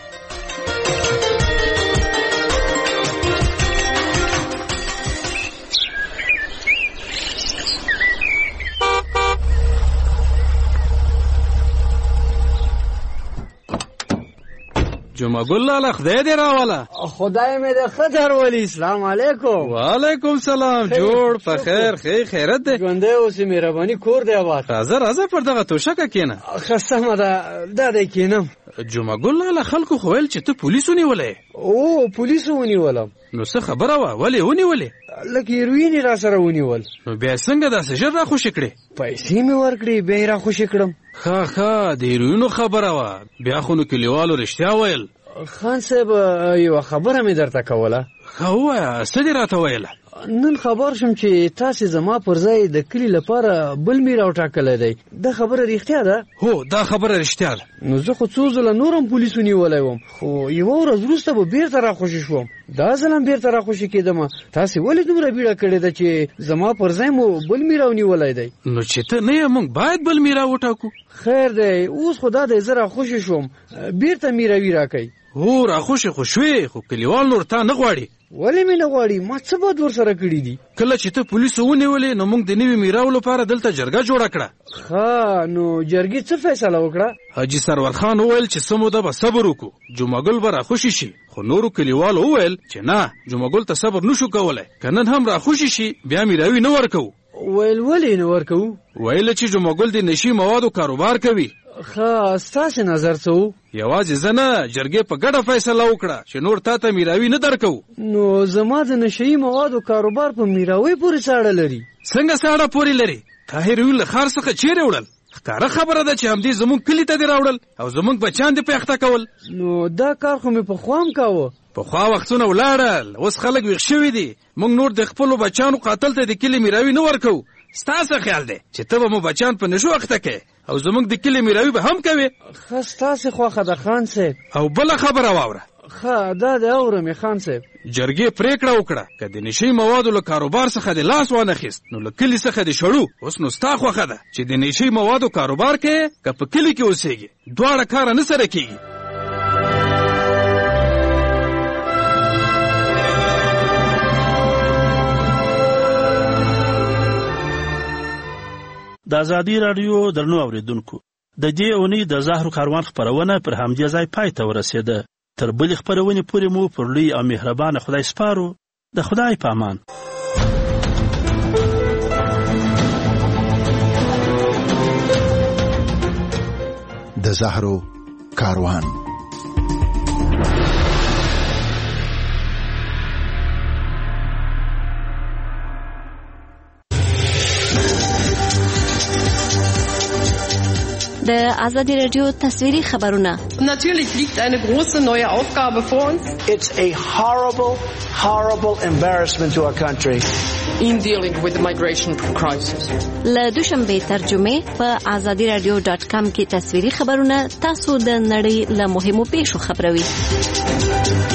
S10: جمعه ګل لاله خدای دې راوله.
S25: خدای مې دې ښه درولي. اسلام علیکم.
S10: وعلیکم سلام. جوړ په خیر خیر خیرت دی.
S25: ژوندی اوسې مهرباني کور دی آباد.
S10: راځه راځه پر دغه توشکه کښېنه.
S25: ښه سمه ده دا دی کښېنم.
S10: جمعه ګل لاله خلکو خو ویل چې ته پولیس ونیولی.
S25: او پولیسو ونیولم.
S10: نو څه خبره وه؟ ولې ونیولې؟
S25: لکه هیروین یې را سره ونیول.
S10: نو بیا څنګه داسې ژر را خوشي کړې؟
S25: پیسې مې ورکړې بیا یې را خوشي کړم.
S10: ښه ښه د هیروینو خبره وه، بیا خو نو کلیوالو رښتیا ویل.
S25: خان صاحب یوه خبره مې درته کوله.
S10: ښه ووایه څه دې راته ویله؟
S25: نن خبر شم چې تاسې زما پر ځای د کلي لپاره بل میراو ټاکلی دی. دا خبره رښتیا ده؟
S10: هو دا خبره رښتیا ده.
S25: نو زه خو څو ځله نور هم پولیسو نیولی وم، خو یوه ورځ وروسته به بیرته راخوشي شوم. دا ځل هم بیرته راخوشي کېدمه. تاسې ولې دومره بیړه کړې ده چې زما پر ځای مو بل میراو نیولی دی؟
S10: نو چې ته نه یې موږ باید بل میراو وټاکو.
S25: خیر دی اوس خو دا دی زه راخوشي شوم، بیرته میراوي راکئ.
S10: هو راخوشي خو شوې، خو کلیوال نور تا نه غواړي.
S25: ولې مې نه غواړي؟ ما څه بد ورسره کړي دي؟
S10: کله چې ته پولیسو ونیولې نو موږ د نوي میراو لپاره دلته جرګه جوړه کړه.
S25: ښه نو جرګې څه فیصله وکړه؟
S10: حاجي سرور خان وویل چې څه موده به صبر وکړو، جمعه ګل به راخوشي شي. خو نورو کلیوالو وویل چې نه جمعه ګل ته صبر نشو کولی، که نن هم راخوشي شي بیا میراوي نه ورکوو.
S25: ویل ولې نه ورکوو؟
S10: ویل چې جمعه ګل د نشي موادو کاروبار کوي.
S25: ښه ستاسې نظر څه و؟
S10: یوازې زه نه، جرګې په ګډه فیصله وکړه چې نور تا ته میراوي نه درکوو.
S25: نو زما د نشهیي موادو کاروبار په میراوي پورې څاړه لري؟
S10: څنګه څاړه پورې لري؟ تا هیروین له ښار څخه چیرې وړل؟ ښکاره خبره ده چې همدې زموږ کلي ته دې راوړل او زموږ بچیان دې په اخته کول.
S25: نو دا کار خو مې پخوا هم کاوه.
S10: پخوا وختونه ولاړل، اوس خلک ویښ شوي دي. موږ نور د خپلو بچیانو قاتل ته د کلي میراوي نه ورکوو. ستا څه خیال دی چې ته به مو بچیان په نشو اخته کوې او زموږ د کلي میراوي به هم کوې؟
S25: ښه ستاسې خوښه ده خان صاحب.
S10: او بله خبره واوره.
S25: ښه دا دې اورم خان صاحب.
S10: جرګې پریکړه وکړه که د نشي موادو له کاروبار څخه د لاس وانخیست نو له کلي څخه د شړو. اوس نو ستا خوښه ده چې د نشي موادو کاروبار کوې که په کلي کې اوسېږي، دواړه کاره نه سره کېږي.
S18: د ازادي راډیو درنو اوریدونکو، د دې اونۍ د زهرو کاروان خپرونه پر همدې ځای پای ته ورسېده. تر بلې خپرونې پورې مو پر لوی او مهربانه خدای سپارو. د خدای په امان.
S9: د زهرو کاروان.
S4: د آزادی رادیو تصویری خبرونه.
S12: Natürlich liegt eine große neue Aufgabe vor uns.
S13: It's a horrible, horrible embarrassment to our country.
S12: In dealing with the migration crisis.
S4: له دوشنبه ترجمه په آزادی رادیو ډاټ کام کې تصویری خبرونه تاسو د نړۍ له مهمو پیښو خبروي.